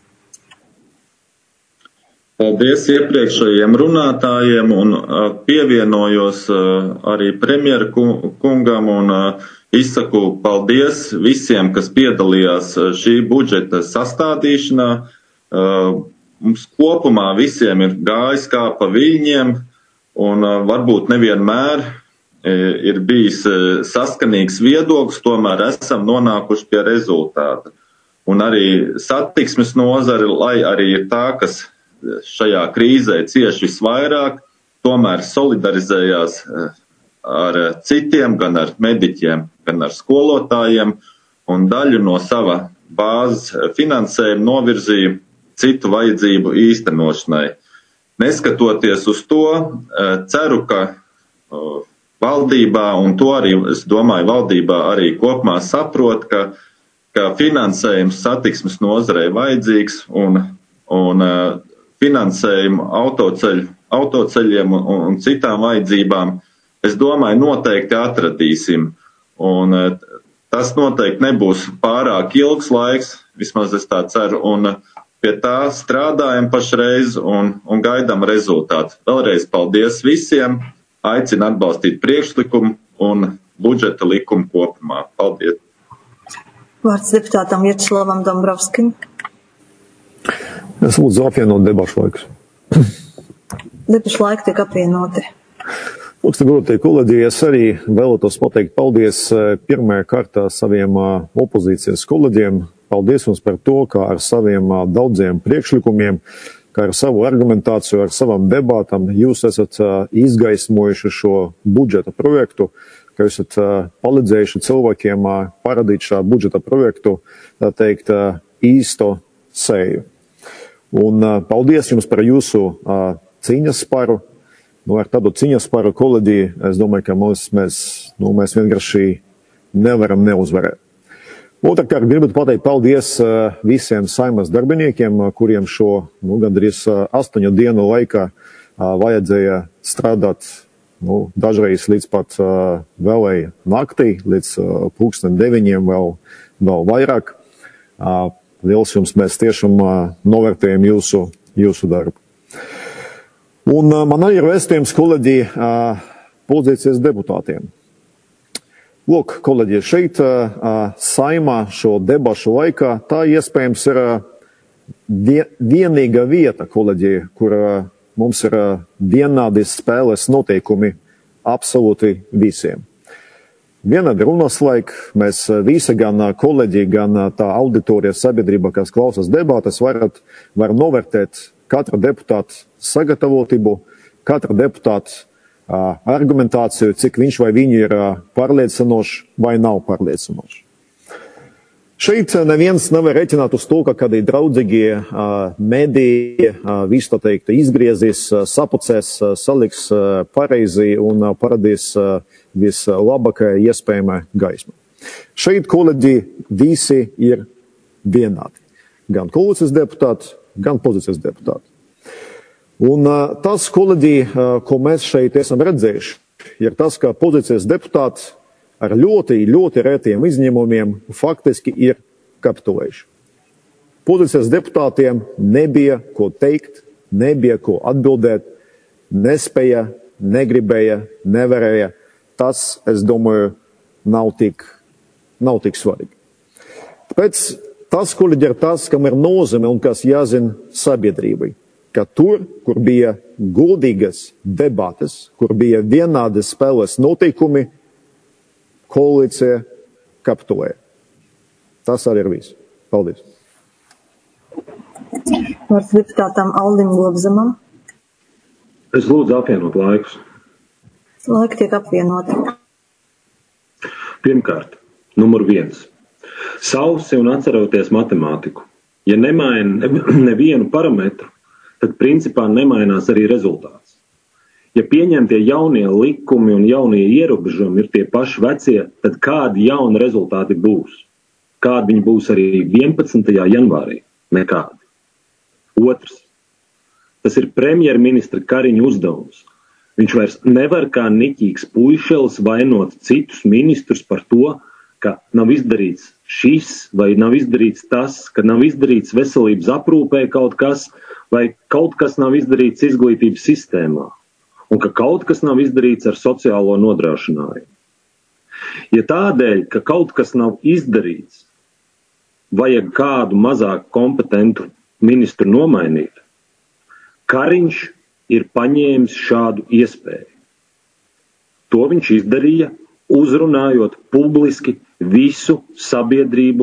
Paldies iepriekšējiem runātājiem un pievienojos arī premjera kungam un izsaku paldies visiem, kas piedalījās šī budžeta sastādīšanā. Mums kopumā visiem ir gājis kā pa viļņiem un varbūt nevienmēr ir bijis saskanīgs viedoklis, tomēr esam nonākuši pie rezultāta. un arī satiksmes nozare, lai arī ir tā, kas šajā krīzē cieši visvairāk, tomēr solidarizējās ar citiem, gan ar mediķiem, gan ar skolotājiem, un daļu no sava bāzes finansējuma novirzīja citu vajadzību īstenošanai. Neskatoties uz to, ceru, ka valdībā, un to arī, es domāju, valdībā arī kopumā saprot, ka finansējums satiksmes nozarei vajadzīgs un finansējumu autoceļiem un citām vajadzībām, es domāju, noteikti atradīsim. Un tas noteikti nebūs pārāk ilgs laiks, vismaz es tā ceru, un pie tā strādājam pašreiz un gaidām rezultātu. Vēlreiz paldies visiem, aicinu atbalstīt priekšlikumu un budžeta likumu kopumā. Paldies! Vārds deputātam Vjačeslavam Dombrovskim. Es lūdzu apvienot debašu laikus. Debašu laiki tiek apvienoti. Lūdzu, godātie kolēģi, es arī vēlētos pateikt paldies pirmajā kārtā saviem opozīcijas kolēģiem. Paldies jums par to, kā ar saviem daudziem priekšlikumiem, kā ar savu argumentāciju, ar savam debātam jūs esat izgaismojuši šo budžeta projektu, ka jūs esat palīdzējuši cilvēkiem parādīt šā budžeta projektu, tā teikt, īsto seju. Un paldies jums par jūsu cīņas sparu. Ar tādu cīņas sparu, kolēģi, es domāju, ka mēs vienkārši nevaram neuzvarēt. Otrkārt, gribu pateikt paldies visiem Saeimas darbiniekiem, kuriem šo gandrīz 8 dienu laikā vajadzēja strādāt dažreiz līdz pat vēlēja naktī, līdz 9:00 vēl vairāk. Liels jums mēs tiešām novērtējam jūsu darbu. Un man arī ir vēstījums, kolēģi, pozīcijas deputātiem. Lūk, kolēģi, šeit Saeimā šo debašu laikā tā iespējams ir vienīga vieta, kolēģi, kur mums ir vienādi spēles noteikumi absolūti visiem. Vienādi runas laika, mēs visi, gan kolēģi, gan tā auditorija sabiedrība, kas klausās debates, var novērtēt katra deputāta sagatavotību, katra deputāta argumentāciju, cik viņš vai viņi ir pārliecinoši vai nav pārliecinoši. Šeit neviens nevar reķināt uz to, ka kādi draudzīgie mediji visu, tā teikt, izgriezīs, sapucēs, saliks pareizi un parādīs vislabākajā iespējamā gaisma. Šeit, kolēģi, visi ir vienādi. Gan koalīcijas deputāti, gan pozīcijas deputāti. Un tas, kolēģi, ko mēs šeit esam redzējuši, ir tas, ka pozīcijas deputāti ar ļoti retiem izņēmumiem faktiski ir kapitulējuši. Pozīcijas deputātiem nebija ko teikt, nebija ko atbildēt, nespēja, negribēja, nevarēja. Tas, es domāju, nav tik svarīgi. Tāpēc tas, kolēģi, ir tas, kam ir nozīme un kas jāzina sabiedrībai. Ka tur, kur bija godīgas debates, kur bija vienādi spēles noteikumi, koalīcija kapitulē. Tas arī ir viss. Paldies. Vārds deputātam Aldim Globzemam. Es lūdzu apvienot laikus. Laiki tiek apvienoti. Pirmkārt, numur 1. Sausi un atceroties matemātiku. Ja nemaina nevienu parametru, tad principā nemainās arī rezultāts. Ja pieņemtie jaunie likumi un jaunie ierobežojumi ir tie paši vecie, tad kādi jauni rezultāti būs? Kādi viņi būs arī 11. janvārī? Nekādi. Otrs. Tas ir premjerministra Kariņa uzdevums. Viņš vairs nevar kā niķīgs puišelis vainot citus ministrus par to, ka nav izdarīts šis vai nav izdarīts tas, ka nav izdarīts veselības aprūpē kaut kas vai kaut kas nav izdarīts izglītības sistēmā. Un ka kaut kas nav izdarīts ar sociālo nodrošinājumu. Ja tādēļ, ka kaut kas nav izdarīts, vajag kādu mazāk kompetentu ministru nomainīt, Kariņš ir paņēmis šādu iespēju. To viņš izdarīja, uzrunājot publiski visu sabiedrību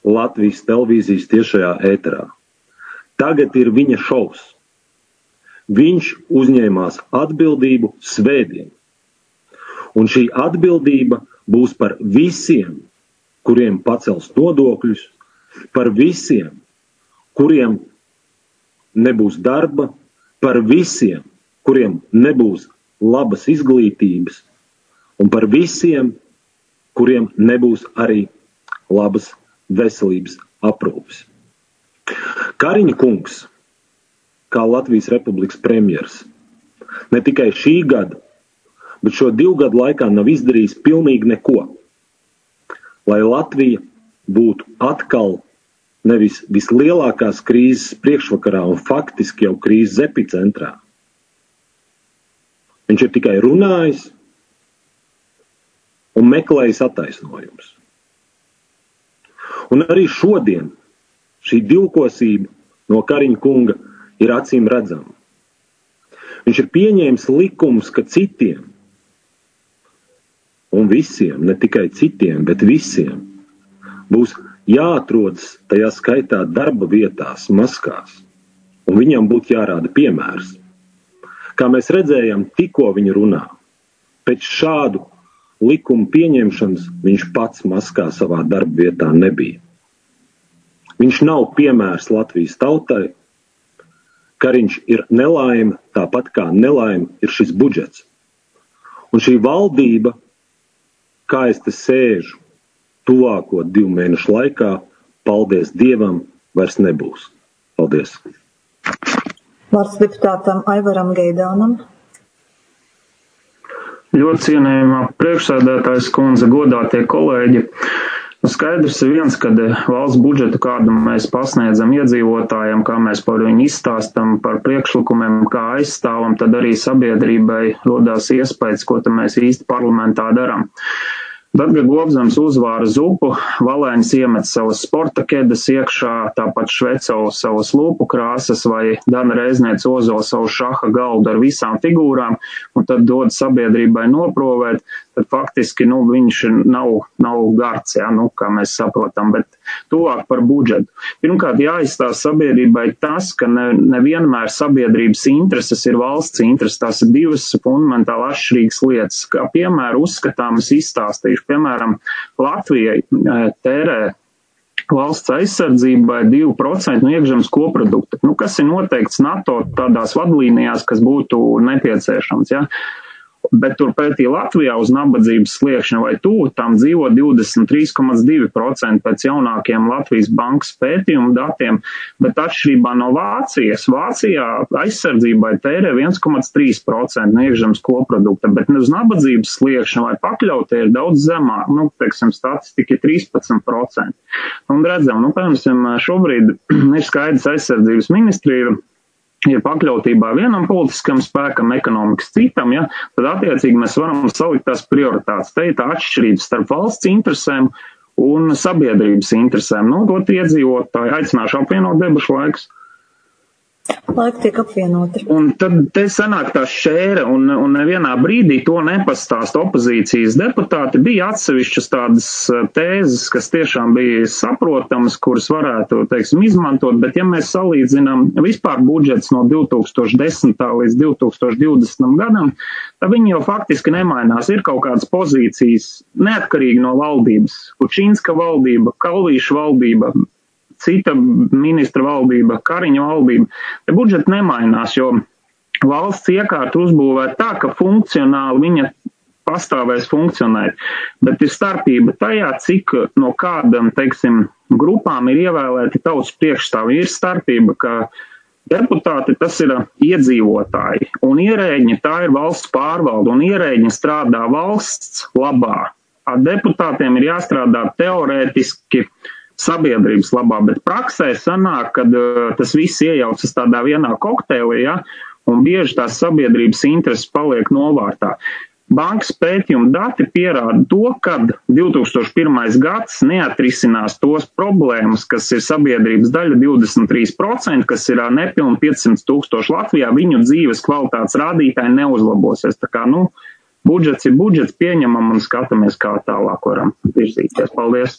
Latvijas televīzijas tiešajā ēterā. Tagad ir viņa šovs. Viņš uzņēmās atbildību svētdien. Un šī atbildība būs par visiem, kuriem pacels nodokļus, par visiem, kuriem nebūs darba, par visiem, kuriem nebūs labas izglītības, un par visiem, kuriem nebūs arī labas veselības aprūpes. Kariņa kungs, kā Latvijas Republikas premjers, ne tikai šī gada, bet šo 2 gadu laikā nav izdarījis pilnīgi neko, lai Latvija būtu atkal nevis vislielākās krīzes priekšvakarā un faktiski jau krīzes epicentrā. Viņš ir tikai runājis un meklējis attaisnojumus. Un arī šodien šī divkosība no Kariņa kunga ir acīm redzama. Viņš ir pieņēmis likumus, ka citiem, un visiem, ne tikai citiem, bet visiem, būs jāatrodas tajā skaitā darba vietās, maskās, un viņam būtu jārāda piemērs. Kā mēs redzējām, tikko viņa runā, pēc šādu likumu pieņemšanas viņš pats maskā savā darba vietā nebija. Viņš nav piemērs Latvijas tautai. Kariņš ir nelaime, tāpat kā nelaime ir šis budžets. Un šī valdība, kā es te sēžu, tuvāko 2 mēnešu laikā, paldies Dievam, vairs nebūs. Paldies. Vārds deputātam Aivaram Geidānam. Ļoti cienējamā priekšsēdētājas kundze, godātie kolēģi. Skaidrs ir viens, kad valsts budžetu, kādu mēs pasniedzam iedzīvotājiem, kā mēs par viņu izstāstam, par priekšlikumiem, kā aizstāvam, tad arī sabiedrībai rodās iespējas, ko tad mēs īsti parlamentā darām. Tad, kad Gobzems uzvāra zupu, Valēņas iemet savas sporta kedas iekšā, tāpat Švecovs savas lūpu krāsas vai Dana Reizniece Ozola savu šaha galdu ar visām figūrām, un tad dod sabiedrībai noprovēt, tad faktiski, viņš nav gards, kā mēs saprotam, bet tuvāk par budžetu. Pirmkārt, jāizstāsta sabiedrībai tas, ka nevienmēr sabiedrības intereses ir valsts intereses. Tās ir 2 fundamentāli atšķirīgas lietas. Kā piemēru uzskatām, es izstāstīšu. Piemēram, Latvijai tērē valsts aizsardzībai 2% no iekšzemes koprodukta, kas ir noteikts NATO tādās vadlīnijās, kas būtu nepieciešams, Bet turpretī Latvijā uz nabadzības sliekšņa vai tuvu tam dzīvo 23,2% pēc jaunākiem Latvijas bankas pētījumu datiem, bet atšķirībā no Vācijas, Vācijā aizsardzībai tērē 1,3% no iekšzemes koprodukta, bet uz nabadzības sliekšņa vai pakļautie ir daudz zemāk, statistika ir 13%. Un redzam, piemēram, šobrīd ir skaidrs aizsardzības ministrija, ir pakļautībā vienam politiskam spēkam, ekonomikas citam, tad attiecīgi mēs varam salikt tās prioritātes. Te ir tā atšķirības starp valsts interesēm un sabiedrības interesēm. Dot iedzīvotāji, aicināšu apvienot debašu laikus. Laiki tiek apvienoti. Un tad te sanāk tā šķēre, un nevienā brīdī to nepastāst opozīcijas deputāti. Bija atsevišķas tādas tēzes, kas tiešām bija saprotamas, kuras varētu, izmantot, bet ja mēs salīdzinām vispār budžets no 2010. līdz 2020. gadam, tad viņi jau faktiski nemainās. Ir kaut kādas pozīcijas neatkarīgi no valdības. Kučinska valdība, Kalvīša valdība, cita ministra valdība, Kariņa valdība. Te budžeti nemainās, jo valsts iekārta uzbūvēta tā, ka funkcionāli viņa pastāvēs funkcionēt. Bet ir starpība tajā, cik no kādam, grupām ir ievēlēti tautas priekšstāvi. Ir starpība, ka deputāti tas ir iedzīvotāji, un ierēģi tā ir valsts pārvalde, un ierēģi strādā valsts labā. Ar deputātiem ir jāstrādā teorētiski sabiedrības labā, bet praksē sanāk, kad tas viss iejaucas tādā vienā kokteilī, un bieži tās sabiedrības intereses paliek novārtā. Bankas pētījuma dati pierāda to, ka 2001. gads neatrisinās tos problēmas, kas ir sabiedrības daļa 23%, kas ir nepilni 500 000 Latvijā, viņu dzīves kvalitātes rādītāji neuzlabosies. Tā kā, budžets ir budžets, pieņemam un skatāmies, kā tālāk varam virzīties. Paldies!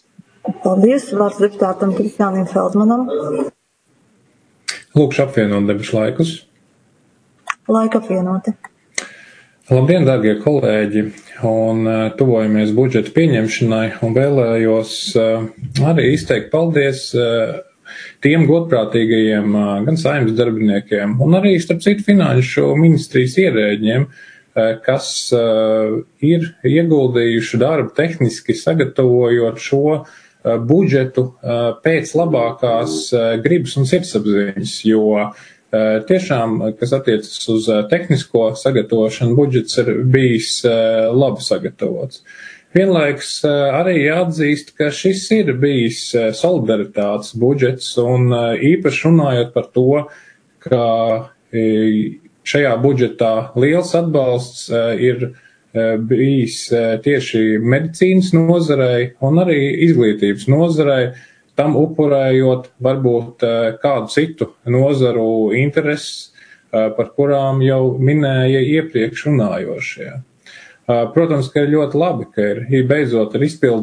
Paldies. Vārds deputātam Kristiānam Feldmanam. Lūkšu apvienot debašu laikus. Laika apvienoti. Labdien, dārgie kolēģi, un tuvojamies budžeta pieņemšanai, un vēlējos arī izteikt paldies tiem godprātīgajiem gan saimnes darbiniekiem, un arī, starp citu, finanšu ministrijas ierēģiem, kas ir ieguldījuši darbu tehniski sagatavojot šo budžetu pēc labākās gribas un sirdsapziņas, jo tiešām, kas attiecas uz tehnisko sagatavošanu, budžets ir bijis labi sagatavots. Vienlaiks arī jāatzīst, ka šis ir bijis solidaritātes budžets, un īpaši runājot par to, ka šajā budžetā liels atbalsts ir bijis tieši medicīnas nozarei un arī izglītības nozarei, tam upurējot varbūt kādu citu nozaru intereses, par kurām jau minēja iepriekš runājošie. Protams, ka ir ļoti labi, ka ir beidzot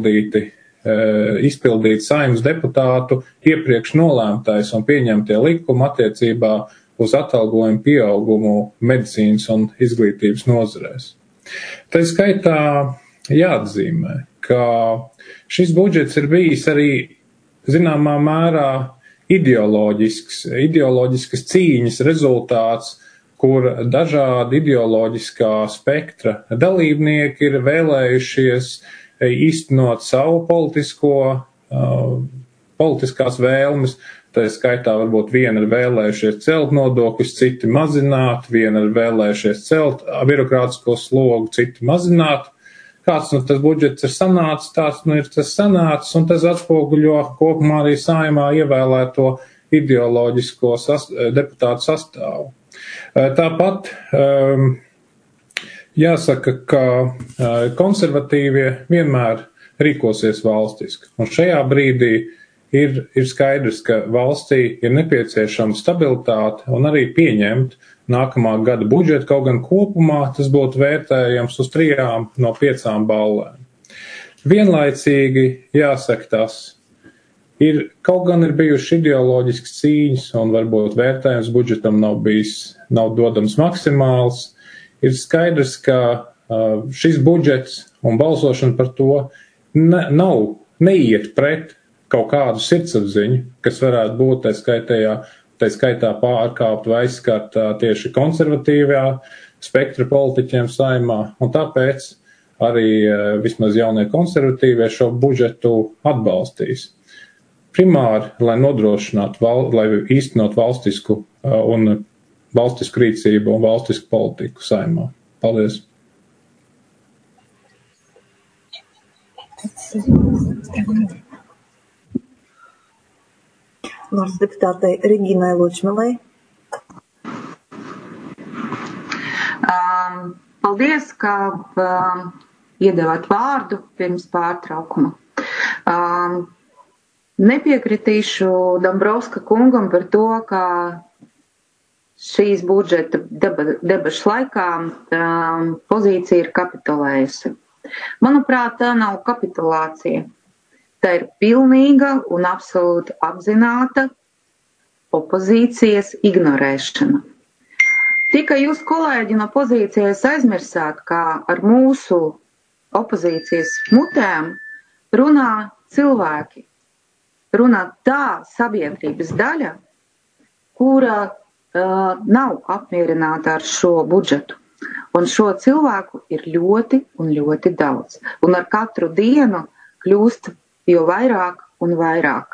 izpildīt saimnes deputātu iepriekš nolēmtais un pieņemtie likumi attiecībā uz atalgojumu pieaugumu medicīnas un izglītības nozarēs. Tā skaitā jāatzīmē, ka šis budžets ir bijis arī zināmā mērā ideoloģiskas cīņas rezultāts, kur dažādi ideoloģiskā spektra dalībnieki ir vēlējušies īstenot savu politiskās vēlmes. Tā skaitā varbūt viena ir vēlējušies celt nodokļus, citi mazināt, viena ir vēlējušies celt birokrātisko slogu, citi mazināt. Kāds tas budžets ir sanācis, tāds ir tas sanācis, un tas atspoguļo kopumā arī Saeimā ievēlēto ideoloģisko deputātu sastāvu. Tāpat jāsaka, ka konservatīvie vienmēr rīkosies valstiski, un šajā brīdī ir skaidrs, ka valstī ir nepieciešama stabilitāte un arī pieņemt nākamā gada budžetu, kaut gan kopumā tas būtu vērtējams uz 3 no 5 ballēm. Vienlaicīgi jāsaka tas, kaut gan ir bijuši ideoloģisks cīņas un varbūt vērtējums budžetam nav dodams maksimāls, ir skaidrs, ka šis budžets un balsošana par to neiet pret kaut kādu sirdsapziņu, kas varētu būt tā skaitā pārkāpt vai aizskart tieši konservatīvajā spektra politiķiem Saeimā, un tāpēc arī vismaz jaunie konservatīvie šo budžetu atbalstīs. Primāri, lai nodrošinātu, lai īstenot valstisku rīcību un valstisku politiku Saeimā. Paldies! Vārds deputātei Reginai Lučmelei. Paldies, ka iedevāt vārdu pirms pārtraukuma. Nepiekritīšu Dombrovska kungam par to, ka šīs budžeta debašu laikā pozīcija ir kapitulējusi. Manuprāt, tā nav kapitulācija. Tā ir pilnīga un absolūti apzināta opozīcijas ignorēšana. Tikai jūs, kolēģi no pozīcijas, aizmirsāt, kā ar mūsu opozīcijas mutēm runā cilvēki. Runā tā sabiedrības daļa, kura nav apmierināta ar šo budžetu. Un šo cilvēku ir ļoti un ļoti daudz. Un ar katru dienu kļūst jo vairāk un vairāk.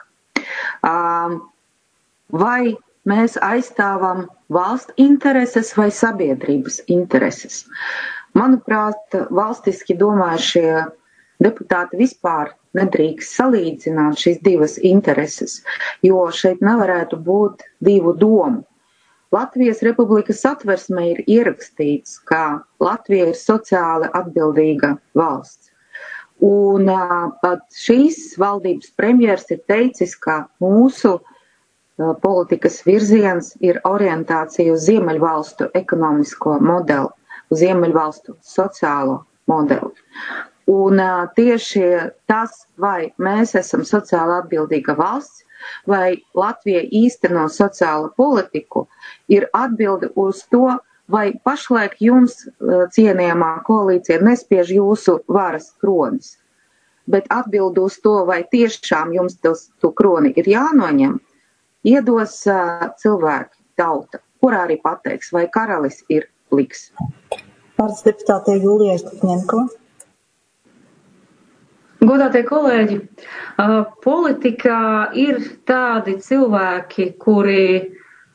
Vai mēs aizstāvam valsts intereses vai sabiedrības intereses? Manuprāt, valstiski domājušie deputāti vispār nedrīkst salīdzināt šīs divas intereses, jo šeit nevarētu būt divu domu. Latvijas Republikas satversmē ir ierakstīts, ka Latvija ir sociāli atbildīga valsts. Un pat šīs valdības premjers ir teicis, ka mūsu politikas virziens ir orientācija uz Ziemeļvalstu ekonomisko modeli, uz Ziemeļvalstu sociālo modeli. Un tieši tas, vai mēs esam sociāli atbildīga valsts, vai Latvija īsteno sociālo politiku, ir atbilde uz to, vai pašlaik jums, cienījamā koalīcija, nespiež jūsu varas kronis. Bet atbilde uz to, vai tiešām jums to kroni ir jānoņem, iedos cilvēki, tauta, kurā arī pateiks, vai karalis ir pliks. Vārds deputātei Jūlijai Stupņenko. Godātie kolēģi, politikā ir tādi cilvēki, kuri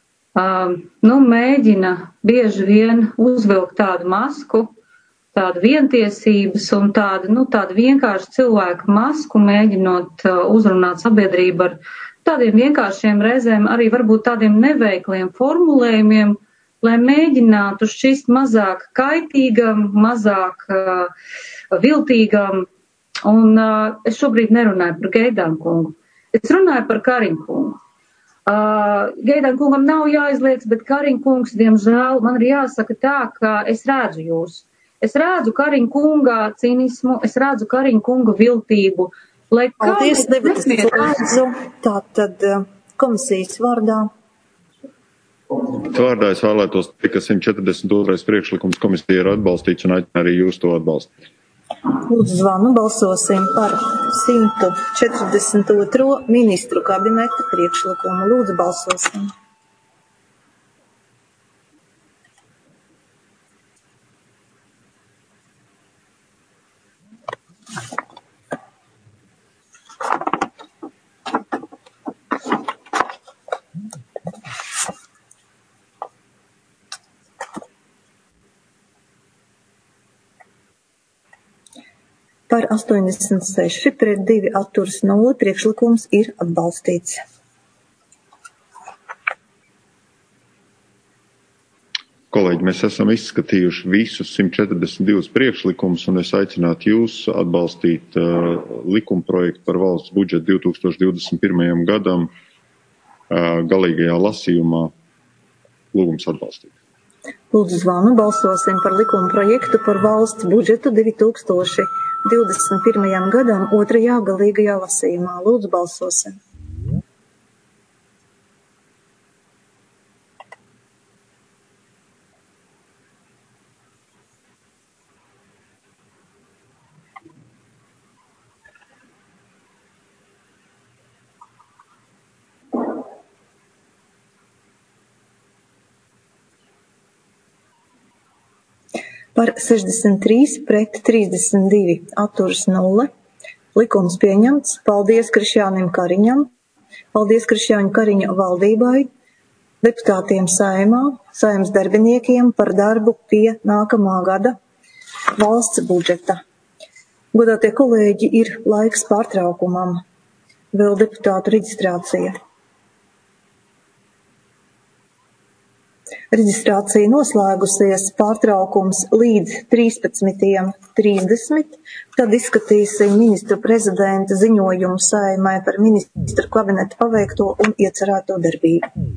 mēģina bieži vien uzvilkt tādu masku, tādu vientiesības un tādu vienkāršu cilvēku masku, mēģinot uzrunāt sabiedrību ar tādiem vienkāršiem reizēm, arī varbūt tādiem neveikliem formulējumiem, lai mēģinātu šķist mazāk kaitīgam, mazāk viltīgam. Un es šobrīd nerunāju par Gaidānu kungu. Es runāju par Kariņu kungu. Gaidānu kungam nav jāizliedz, bet Kariņu kungs, diemžēl, man ir jāsaka tā, ka es redzu jūs. Es redzu Kariņu kunga cinismu, es redzu Kariņu kunga viltību. Paldies, debatas lūdzu. Tātad komisijas vārdā. Vārdā es vēlētos teikt, ka 142. priekšlikums komisija ir atbalstīts un aicinu arī jūs to atbalstīt. Lūdzu zvanu, balsosim par 142. ministru kabineta priekšlikumu. Lūdzu balsosim. Par 86 pret 2 atturas 0 priekšlikums ir atbalstīts. Kolēģi, mēs esam izskatījuši visus 142 priekšlikumus, un es aicinātu jūs atbalstīt likumprojektu par valsts budžetu 2021. gadam galīgajā lasījumā. Lūgums atbalstīt. Lūdzu zvanu, balsosim par likumprojektu par valsts budžetu 2021. gadam otrajā galīgajā lasījumā. Lūdzu balsosim. Par 63 pret 32 atturas 0. Likums pieņemts. Paldies Krišjānim Kariņam. Paldies Krišjāņa Kariņa valdībai, deputātiem Saeimā, Saeimas darbiniekiem par darbu pie nākamā gada valsts budžeta. Godātie kolēģi, ir laiks pārtraukumam. Vēl deputātu reģistrācija. Reģistrācija noslēgusies, pārtraukums līdz 13:30, tad izskatīsim ministru prezidenta ziņojumu Saeimai par ministru kabineta paveikto un iecerēto darbību.